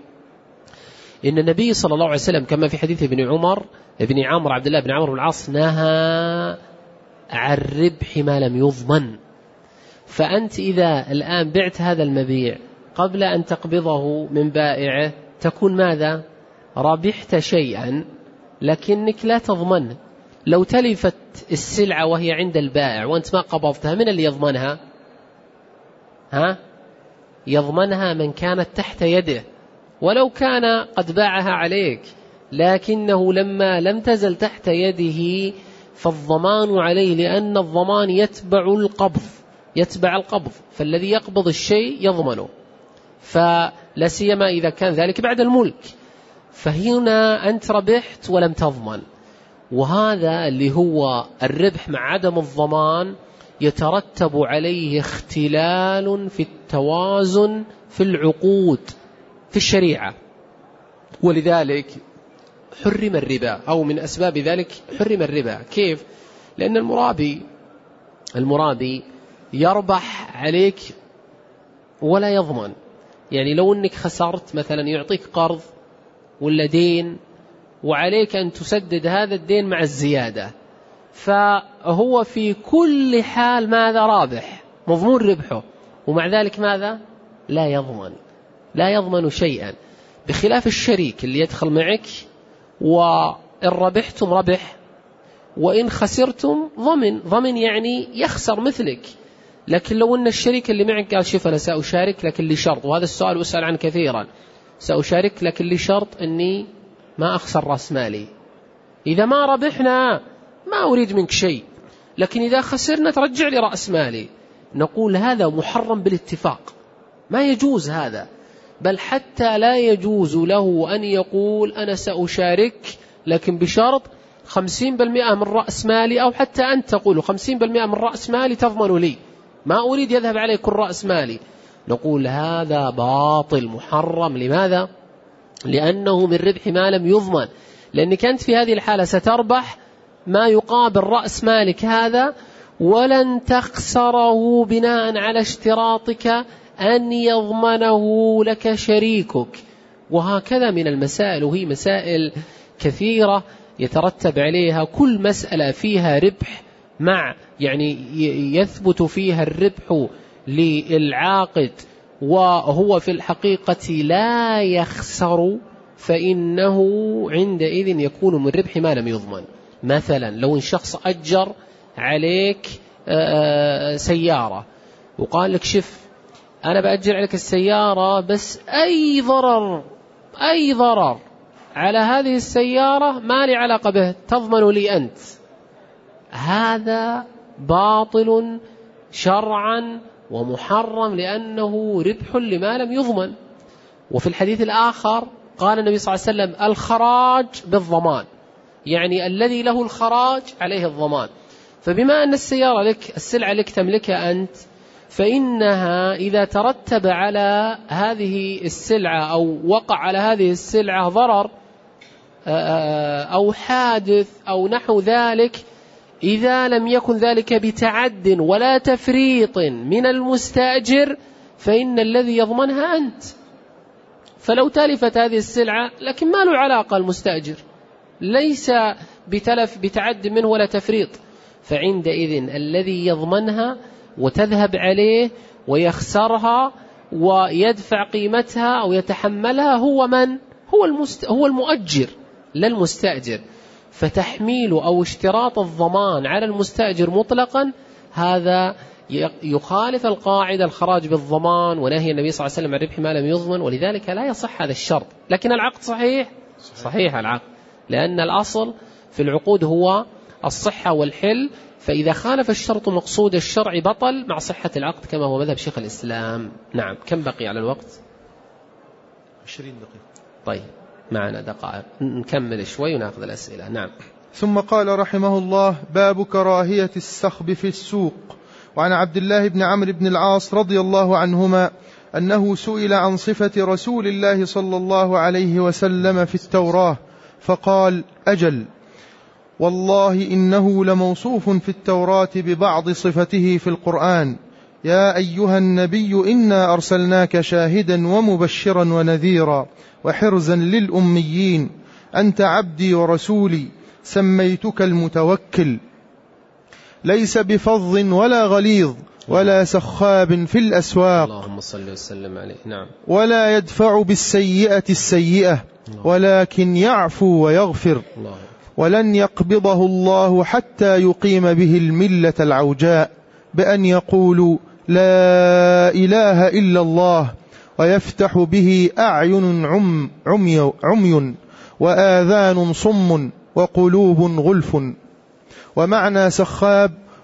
إن النبي صلى الله عليه وسلم كما في حديث ابن عمر ابن عمرو عبد الله بن عمرو بن العاص نهى عن ربح ما لم يضمن. فأنت إذا الآن بعت هذا المبيع قبل أن تقبضه من بائعه تكون ماذا؟ ربحت شيئا لكنك لا تضمن. لو تلفت السلعة وهي عند البائع وأنت ما قبضتها، من اللي يضمنها؟ ها؟ يضمنها من كانت تحت يده ولو كان قد باعها عليك، لكنه لما لم تزل تحت يده فالضمان عليه، لأن الضمان يتبع القبض، يتبع القبض، فالذي يقبض الشيء يضمنه، فلا سيما إذا كان ذلك بعد الملك، فهنا أنت ربحت ولم تضمن. وهذا اللي هو الربح مع عدم الضمان يترتب عليه اختلال في التوازن في العقود في الشريعة، ولذلك حرم الربا، أو من أسباب ذلك حرم الربا. كيف؟ لأن المرابي المرابي يربح عليك ولا يضمن. يعني لو أنك خسرت مثلا يعطيك قرض ولا دين وعليك أن تسدد هذا الدين مع الزيادة، فهو في كل حال ماذا؟ رابح، مضمون ربحه، ومع ذلك ماذا؟ لا يضمن لا يضمن شيئا، بخلاف الشريك اللي يدخل معك، وإن ربحتم ربح وإن خسرتم ضمن. ضمن يعني يخسر مثلك. لكن لو أن الشريك اللي معك قال شوف أنا سأشارك لكن لي شرط، وهذا السؤال أسأل عنه كثيرا، سأشارك لكن لي شرط أني ما أخسر رأس مالي، إذا ما ربحنا ما أريد منك شيء، لكن إذا خسرنا ترجع لي رأس مالي، نقول هذا محرم بالاتفاق، ما يجوز هذا. بل حتى لا يجوز له أن يقول أنا سأشارك لكن بشرط خمسين بالمئة من رأس مالي، أو حتى أنت تقول خمسين بالمئة من رأس مالي تضمن لي، ما أريد يذهب عليه كل رأس مالي. نقول هذا باطل محرم. لماذا؟ لأنه من ربح ما لم يضمن، لأنك أنت في هذه الحالة ستربح ما يقابل رأس مالك هذا، ولن تخسره بناء على اشتراطك أن يضمنه لك شريكك. وهكذا من المسائل، وهي مسائل كثيرة يترتب عليها كل مسألة فيها ربح، مع يعني يثبت فيها الربح للعاقد وهو في الحقيقة لا يخسر، فإنه عندئذ يكون من ربح ما لم يضمن. مثلا لو إن شخص أجر عليك سيارة وقال لك شف أنا بأجر عليك السيارة، بس أي ضرر أي ضرر على هذه السيارة ما لي علاقة به، تضمن لي أنت. هذا باطل شرعا ومحرم، لأنه ربح لما لم يضمن. وفي الحديث الآخر قال النبي صلى الله عليه وسلم الخراج بالضمان، يعني الذي له الخراج عليه الضمان. فبما أن السيارة لك، السلعة لك تملكها أنت، فإنها إذا ترتب على هذه السلعة أو وقع على هذه السلعة ضرر أو حادث أو نحو ذلك، إذا لم يكن ذلك بتعد ولا تفريط من المستأجر، فإن الذي يضمنها أنت. فلو تلفت هذه السلعة لكن ما له علاقة المستأجر، ليس بتلف بتعد منه ولا تفريط، فعندئذ الذي يضمنها وتذهب عليه ويخسرها ويدفع قيمتها أو يتحملها هو من؟ هو, المست... هو المؤجر لا المستأجر. فتحميل أو اشتراط الضمان على المستأجر مطلقا هذا يخالف القاعدة الخراج بالضمان، ونهي النبي صلى الله عليه وسلم عن ربح ما لم يضمن، ولذلك لا يصح هذا الشرط. لكن العقد صحيح صحيح العقد، لأن الأصل في العقود هو الصحة والحل، فإذا خالف الشرط مقصود الشرع بطل مع صحة العقد، كما هو مذهب شيخ الإسلام. نعم. كم بقي على الوقت؟ عشرين دقيقة. طيب معنا دقائق، نكمل شوي ونأخذ الأسئلة. نعم. ثم قال رحمه الله: باب كراهية السخب في السوق. وعن عبد الله بن عمرو بن العاص رضي الله عنهما أنه سئل عن صفة رسول الله صلى الله عليه وسلم في التوراة فقال: أجل، والله إنه لموصوف في التوراة ببعض صفته في القرآن: يا أيها النبي إنا أرسلناك شاهدا ومبشرا ونذيرا وحرزا للأميين، أنت عبدي ورسولي، سميتك المتوكل، ليس بفظ ولا غليظ ولا سخاب في الأسواق، اللهم صل وسلم عليه. نعم. ولا يدفع بالسيئة السيئة ولكن يعفو ويغفر، ولن يقبضه الله حتى يقيم به الملة العوجاء بأن يقولوا لا إله إلا الله، ويفتح به أعين عم عمي, عمي وآذان صم وقلوب غلف. ومعنى سخاب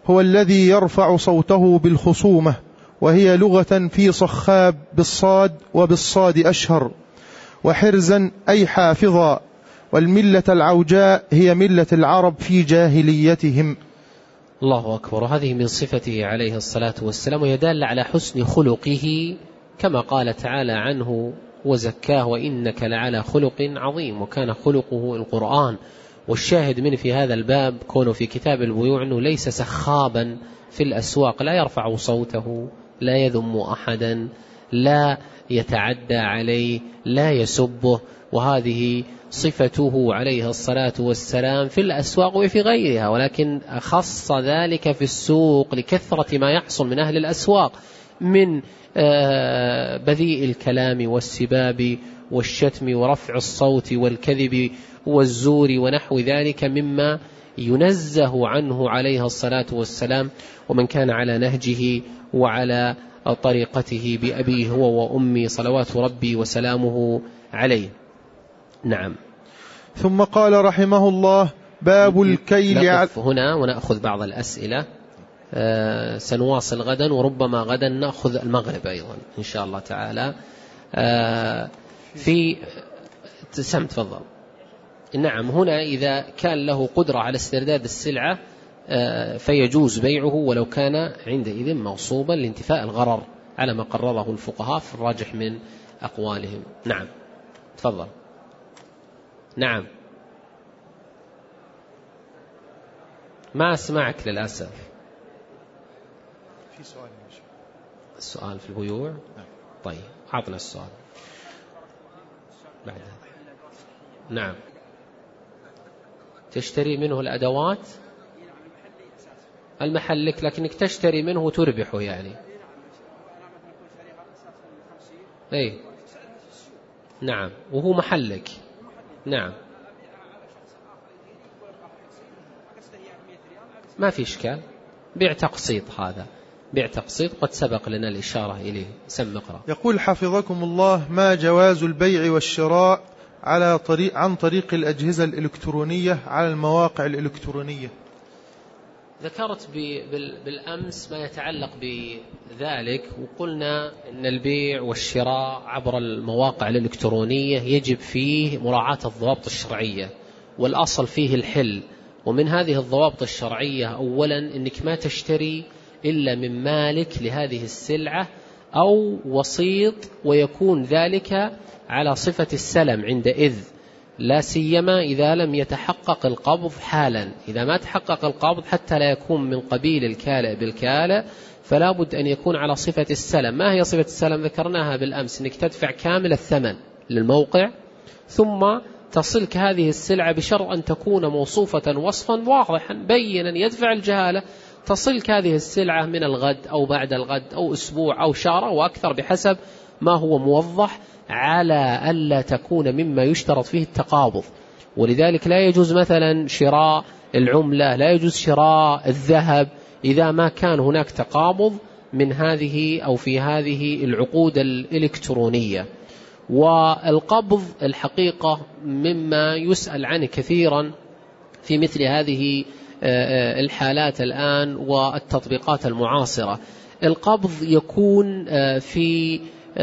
هو الذي يرفع صوته بالخصومة، وهي لغة في صخاب بالصاد وبالصاد أشهر، وحرزا أي حافظا، والملة العوجاء هي ملة العرب في جاهليتهم. الله أكبر. هذه من صفته عليه الصلاة والسلام، ويدل على حسن خلقه كما قال تعالى عنه وزكاه وإنك لعلى خلق عظيم، وكان خلقه القرآن. والشاهد من في هذا الباب كونه في كتاب البيوع أنه ليس سخابا في الأسواق، لا يرفع صوته، لا يذم أحدا، لا يتعدى عليه، لا يسبه، وهذه صفته عليه الصلاة والسلام في الأسواق وفي غيرها، ولكن خص ذلك في السوق لكثرة ما يحصل من أهل الأسواق من بذيء الكلام والسباب والشتم ورفع الصوت والكذب والزور ونحو ذلك مما ينزه عنه عليه الصلاة والسلام، ومن كان على نهجه وعلى طريقته بأبيه هو وأمي صلوات ربي وسلامه عليه. نعم. ثم قال رحمه الله: باب الكيل. نقف هنا ونأخذ بعض الأسئلة، آه سنواصل غدا، وربما غدا نأخذ المغرب أيضا إن شاء الله تعالى. آه في سم تفضل. نعم. هنا إذا كان له قدرة على استرداد السلعة آه فيجوز بيعه ولو كان عندئذ مغصوبا لانتفاء الغرر على ما قرره الفقهاء في الراجح من أقوالهم. نعم تفضل. نعم ما أسمعك للأسف. في سؤال السؤال في البيوع. طيب أعطنا السؤال بعد هذا. نعم تشتري منه الأدوات المحلك، لكنك تشتري منه وتربحه يعني. أي نعم وهو محلك. نعم ما في إشكال، بيع تقسيط، هذا بيع تقسيط قد سبق لنا الإشارة إليه. سم اقرأ. يقول حفظكم الله: ما جواز البيع والشراء على طريق عن طريق الأجهزة الإلكترونية على المواقع الإلكترونية؟ ذكرت بالأمس ما يتعلق بذلك، وقلنا أن البيع والشراء عبر المواقع الإلكترونية يجب فيه مراعاة الضوابط الشرعية، والأصل فيه الحل. ومن هذه الضوابط الشرعية أولا أنك ما تشتري إلا من مالك لهذه السلعة أو وسيط، ويكون ذلك على صفة السلم عندئذ، لا سيما إذا لم يتحقق القبض حالا. إذا ما تحقق القبض حتى لا يكون من قبيل الكالئ بالكالئ، فلا بد أن يكون على صفة السلم. ما هي صفة السلم؟ ذكرناها بالأمس، أنك تدفع كامل الثمن للموقع ثم تصلك هذه السلعة بشرط أن تكون موصوفة وصفا واضحا بينا يدفع الجهالة، تصلك هذه السلعة من الغد أو بعد الغد أو أسبوع أو شهر وأكثر بحسب ما هو موضح، على ألا تكون مما يشترط فيه التقابض. ولذلك لا يجوز مثلا شراء العملة، لا يجوز شراء الذهب إذا ما كان هناك تقابض من هذه أو في هذه العقود الإلكترونية. والقبض الحقيقة مما يسأل عنه كثيرا في مثل هذه الحالات الآن والتطبيقات المعاصرة. القبض يكون في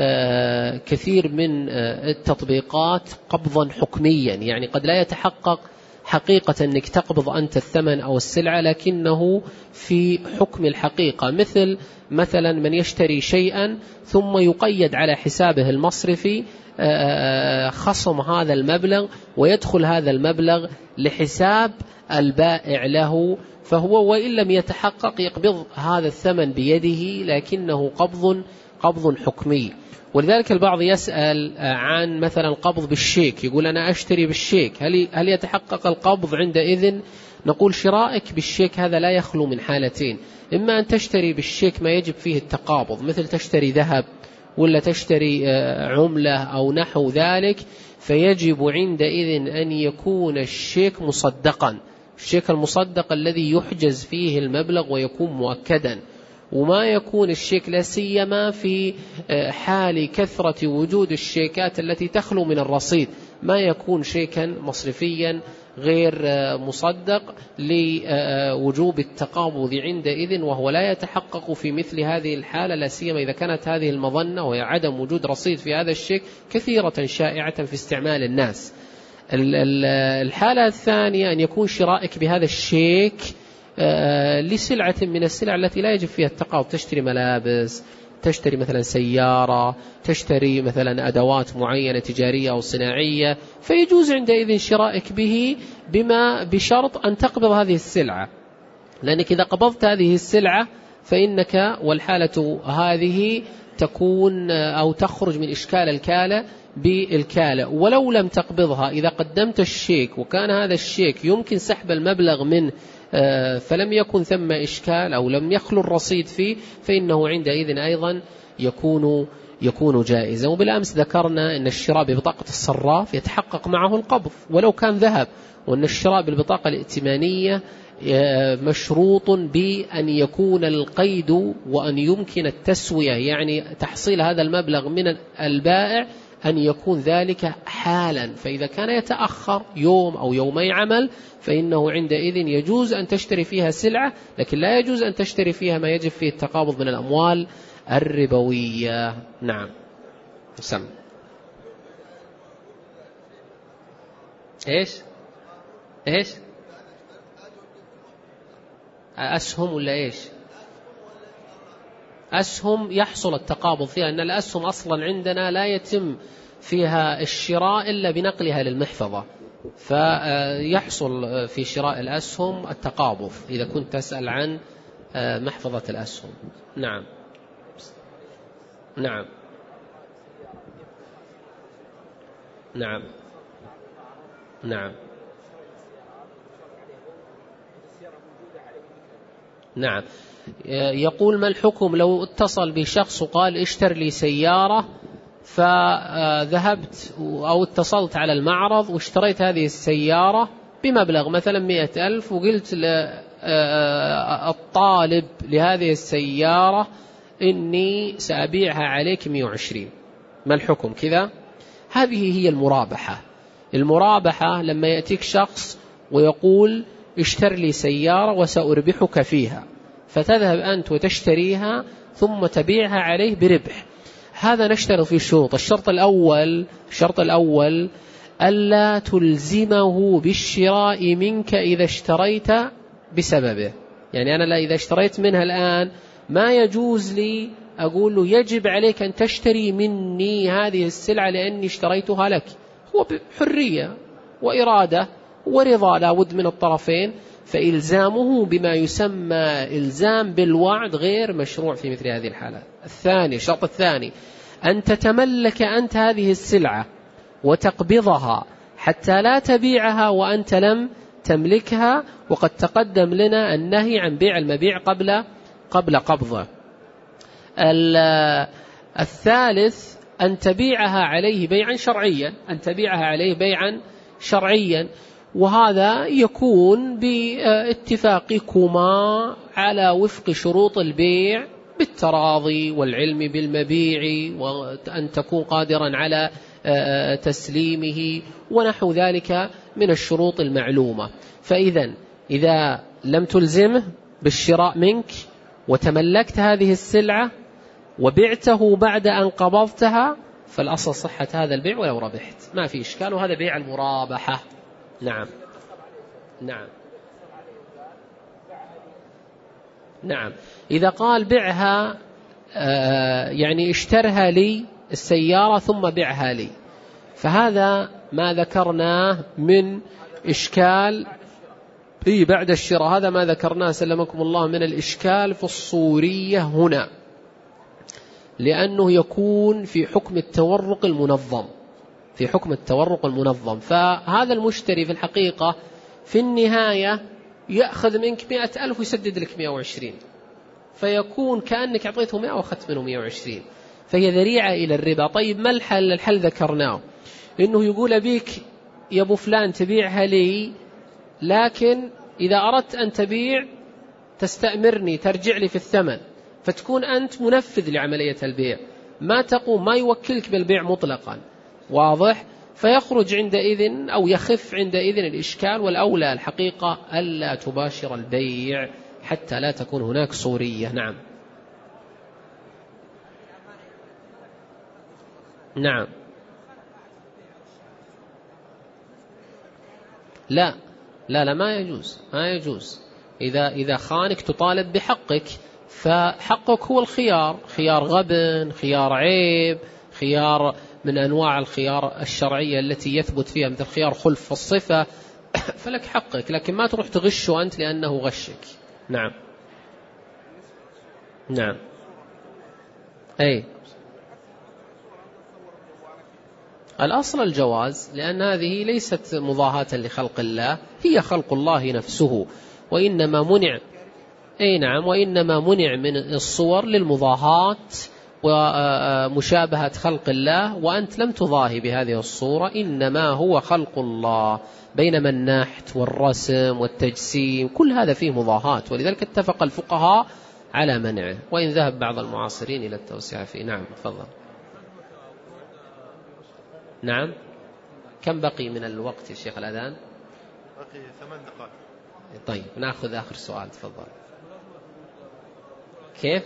كثير من التطبيقات قبضا حكميا، يعني قد لا يتحقق حقيقة أنك تقبض أنت الثمن أو السلعة، لكنه في حكم الحقيقة، مثل مثلا من يشتري شيئا ثم يقيد على حسابه المصرفي خصم هذا المبلغ، ويدخل هذا المبلغ لحساب البائع له، فهو وإن لم يتحقق يقبض هذا الثمن بيده، لكنه قبض قبض حكمي. ولذلك البعض يسأل عن مثلا القبض بالشيك، يقول أنا أشتري بالشيك، هل هل يتحقق القبض عندئذ؟ نقول شرائك بالشيك هذا لا يخلو من حالتين: إما أن تشتري بالشيك ما يجب فيه التقابض، مثل تشتري ذهب ولا تشتري عملة أو نحو ذلك، فيجب عندئذ أن يكون الشيك مصدقا، الشيك المصدق الذي يحجز فيه المبلغ ويكون مؤكدا. وما يكون الشيك لا سيما في حال كثرة وجود الشيكات التي تخلو من الرصيد، ما يكون شيكا مصرفيا غير مصدق لوجوب التقابض عندئذ، وهو لا يتحقق في مثل هذه الحالة، لا سيما إذا كانت هذه المظنة وهي عدم وجود رصيد في هذا الشيك كثيرة شائعة في استعمال الناس. الحالة الثانية أن يكون شرائك بهذا الشيك لسلعة من السلع التي لا يجب فيها التقابض، تشتري ملابس، تشتري مثلا سيارة، تشتري مثلا أدوات معينة تجارية أو صناعية، فيجوز عندئذ شرائك به بما بشرط أن تقبض هذه السلعة، لأنك إذا قبضت هذه السلعة فإنك والحالة هذه تكون أو تخرج من إشكال الكالة بالكالة. ولو لم تقبضها إذا قدمت الشيك وكان هذا الشيك يمكن سحب المبلغ منه فلم يكن ثم إشكال أو لم يخلو الرصيد فيه، فإنه عندئذ أيضا يكون يكون جائزا. وبالأمس ذكرنا أن الشراء ببطاقة الصراف يتحقق معه القبض ولو كان ذهب، وأن الشراء بالبطاقة الائتمانية مشروط بأن يكون القيد وأن يمكن التسوية، يعني تحصيل هذا المبلغ من البائع أن يكون ذلك حالا، فإذا كان يتأخر يوم أو يومي عمل فإنه عندئذ يجوز أن تشتري فيها سلعة، لكن لا يجوز أن تشتري فيها ما يجب فيه التقابض من الأموال الربوية. نعم. سم إيش إيش أسهم ولا إيش؟ أسهم يحصل التقابض فيها، أن الأسهم أصلا عندنا لا يتم فيها الشراء إلا بنقلها للمحفظة، فيحصل في شراء الأسهم التقابض إذا كنت تسأل عن محفظة الأسهم. نعم نعم نعم نعم نعم. يقول ما الحكم لو اتصل بشخص وقال اشتر لي سيارة، فذهبت أو اتصلت على المعرض واشتريت هذه السيارة بمبلغ مثلا مئة ألف، وقلت للطالب لهذه السيارة إني سأبيعها عليك مئة وعشرين، ما الحكم كذا؟ هذه هي المرابحة. المرابحة لما يأتيك شخص ويقول اشتر لي سيارة وسأربحك فيها، فتذهب أنت وتشتريها ثم تبيعها عليه بربح، هذا نشترط في الشروط. الشرط الأول الشرط الأول ألا تلزمه بالشراء منك إذا اشتريت بسببه، يعني أنا لا إذا اشتريت منها الآن ما يجوز لي أقول له يجب عليك أن تشتري مني هذه السلعة لأني اشتريتها لك، هو بحرية وإرادة ورضا لا بد من الطرفين، فإلزامه بما يسمى إلزام بالوعد غير مشروع في مثل هذه الحالة. الثاني الشرط الثاني أن تتملك أنت هذه السلعة وتقبضها حتى لا تبيعها وأنت لم تملكها، وقد تقدم لنا النهي عن بيع المبيع قبل قبل قبضه. الثالث أن تبيعها عليه بيعا شرعيا، أن تبيعها عليه بيعا شرعيا، وهذا يكون باتفاقكما على وفق شروط البيع بالتراضي والعلم بالمبيع وأن تكون قادرا على تسليمه ونحو ذلك من الشروط المعلومة. فإذا إذا لم تلزمه بالشراء منك وتملكت هذه السلعة وبعته بعد أن قبضتها فالأصل صحة هذا البيع ولو ربحت ما في إشكال، وهذا بيع المرابحة. نعم نعم نعم. إذا قال بعها يعني اشترها لي السيارة ثم بعها لي، فهذا ما ذكرناه من إشكال في بعد الشراء، هذا ما ذكرناه سلمكم الله من الإشكال في الصورية هنا، لأنه يكون في حكم التورق المنظم في حكم التورق المنظم فهذا المشتري في الحقيقة في النهاية يأخذ منك مئة ألف ويسدد لك مئة وعشرين، فيكون كأنك أعطيته مئة وأخذت منه مئة وعشرين، فهي ذريعة إلى الربا. طيب ما الحل؟ الحل ذكرناه، إنه يقول أبيك يا أبو فلان تبيعها لي، لكن إذا أردت أن تبيع تستأمرني ترجع لي في الثمن، فتكون أنت منفذ لعملية البيع، ما تقوم ما يوكلك بالبيع مطلقا، واضح؟ فيخرج عندئذ أو يخف عندئذ الإشكال، والأولى الحقيقة ألا تباشر البيع حتى لا تكون هناك صورية. نعم نعم لا لا لا ما يجوز ما يجوز. إذا إذا خانك تطالب بحقك، فحقك هو الخيار، خيار غبن، خيار عيب، خيار من أنواع الخيار الشرعية التي يثبت فيها مثل خيار خلف الصفة، فلك حقك، لكن ما تروح تغشه أنت لأنه غشك. نعم نعم أي الأصل الجواز، لأن هذه ليست مضاهاة لخلق الله، هي خلق الله نفسه، وإنما منع أي نعم وإنما منع من الصور للمضاهاة ومشابهة خلق الله، وأنت لم تضاهي بهذه الصورة، إنما هو خلق الله. بينما النحت والرسم والتجسيم كل هذا فيه مضاهاة، ولذلك اتفق الفقهاء على منعه، وإن ذهب بعض المعاصرين إلى التوسعة فيه. نعم تفضل. نعم كم بقي من الوقت يا شيخ الأذان؟ بقي ثمان دقائق. طيب نأخذ آخر سؤال، تفضل. كيف؟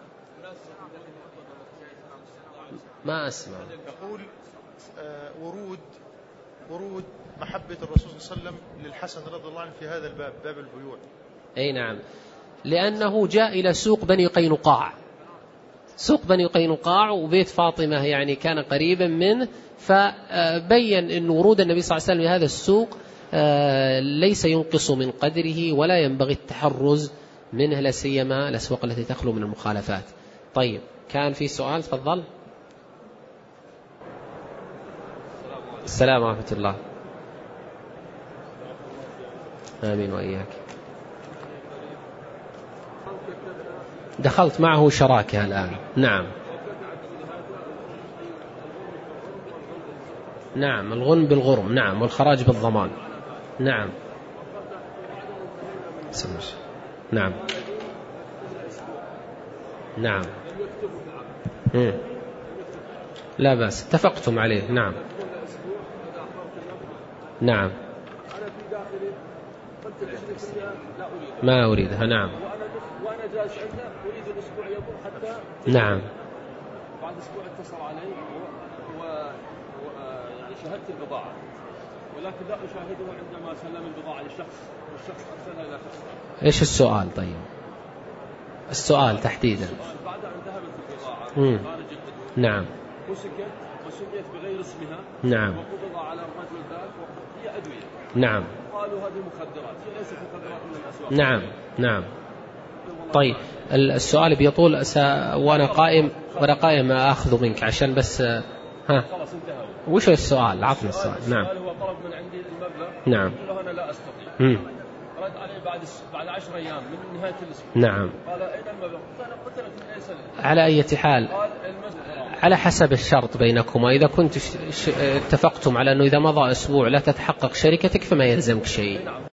ما أسمع. يقول آه ورود ورود محبة الرسول صلى الله عليه وسلم للحسن رضي الله عنه في هذا الباب، باب البيوع. أي نعم، لأنه جاء إلى سوق بني قينقاع، سوق بني قينقاع وبيت فاطمة يعني كان قريبا منه، فبين أن ورود النبي صلى الله عليه وسلم لهذا السوق ليس ينقص من قدره ولا ينبغي التحرز منه، لا سيما الأسواق التي تخلو من المخالفات. طيب كان في سؤال، تفضل. السلام ورحمة الله. آمين وإياك. دخلت معه شراكة الآن. نعم نعم الغنم بالغرم، نعم، والخراج بالضمان. نعم نعم نعم مم. لا بأس، اتفقتم عليه. نعم نعم ما أريدها. نعم وأنا جالس عنده أريد الأسبوع يمر حتى نعم بعد أسبوع اتصل علي ويعني شهدت البضاعة، ولكن لا أشاهده عندما سلم البضاعة لشخص والشخص أرسلها إلى شخص. إيش السؤال؟ طيب السؤال تحديدا. بعد أن ذهبت البضاعة خارج الحدود نعم وسكت وسميت بغير اسمها، نعم، وقبض على الرجل ذاك وهي أدوية. نعم قالوا هذه مخدرات، هي ليست مخدرات من الأسواق. نعم نعم. طيب السؤال بيطول س... وأنا قائم وأنا قائم أخذ منك عشان بس ها خلاص انتهى. وش السؤال؟ عطنا السؤال. نعم. السؤال هو طلب من عندي المبلغ. نعم. قلت له أنا لا أستطيع. مم. رد علي بعد بعد عشر أيام من نهاية الأسبوع. نعم. قال أين المبلغ؟ قلت أنا قلت لك من أي سنة. على أي حال قال المبلغ على حسب الشرط بينكما، إذا كنت اتفقتم على أنه إذا مضى أسبوع لا تتحقق شركتك فما يلزمك شيء. نعم.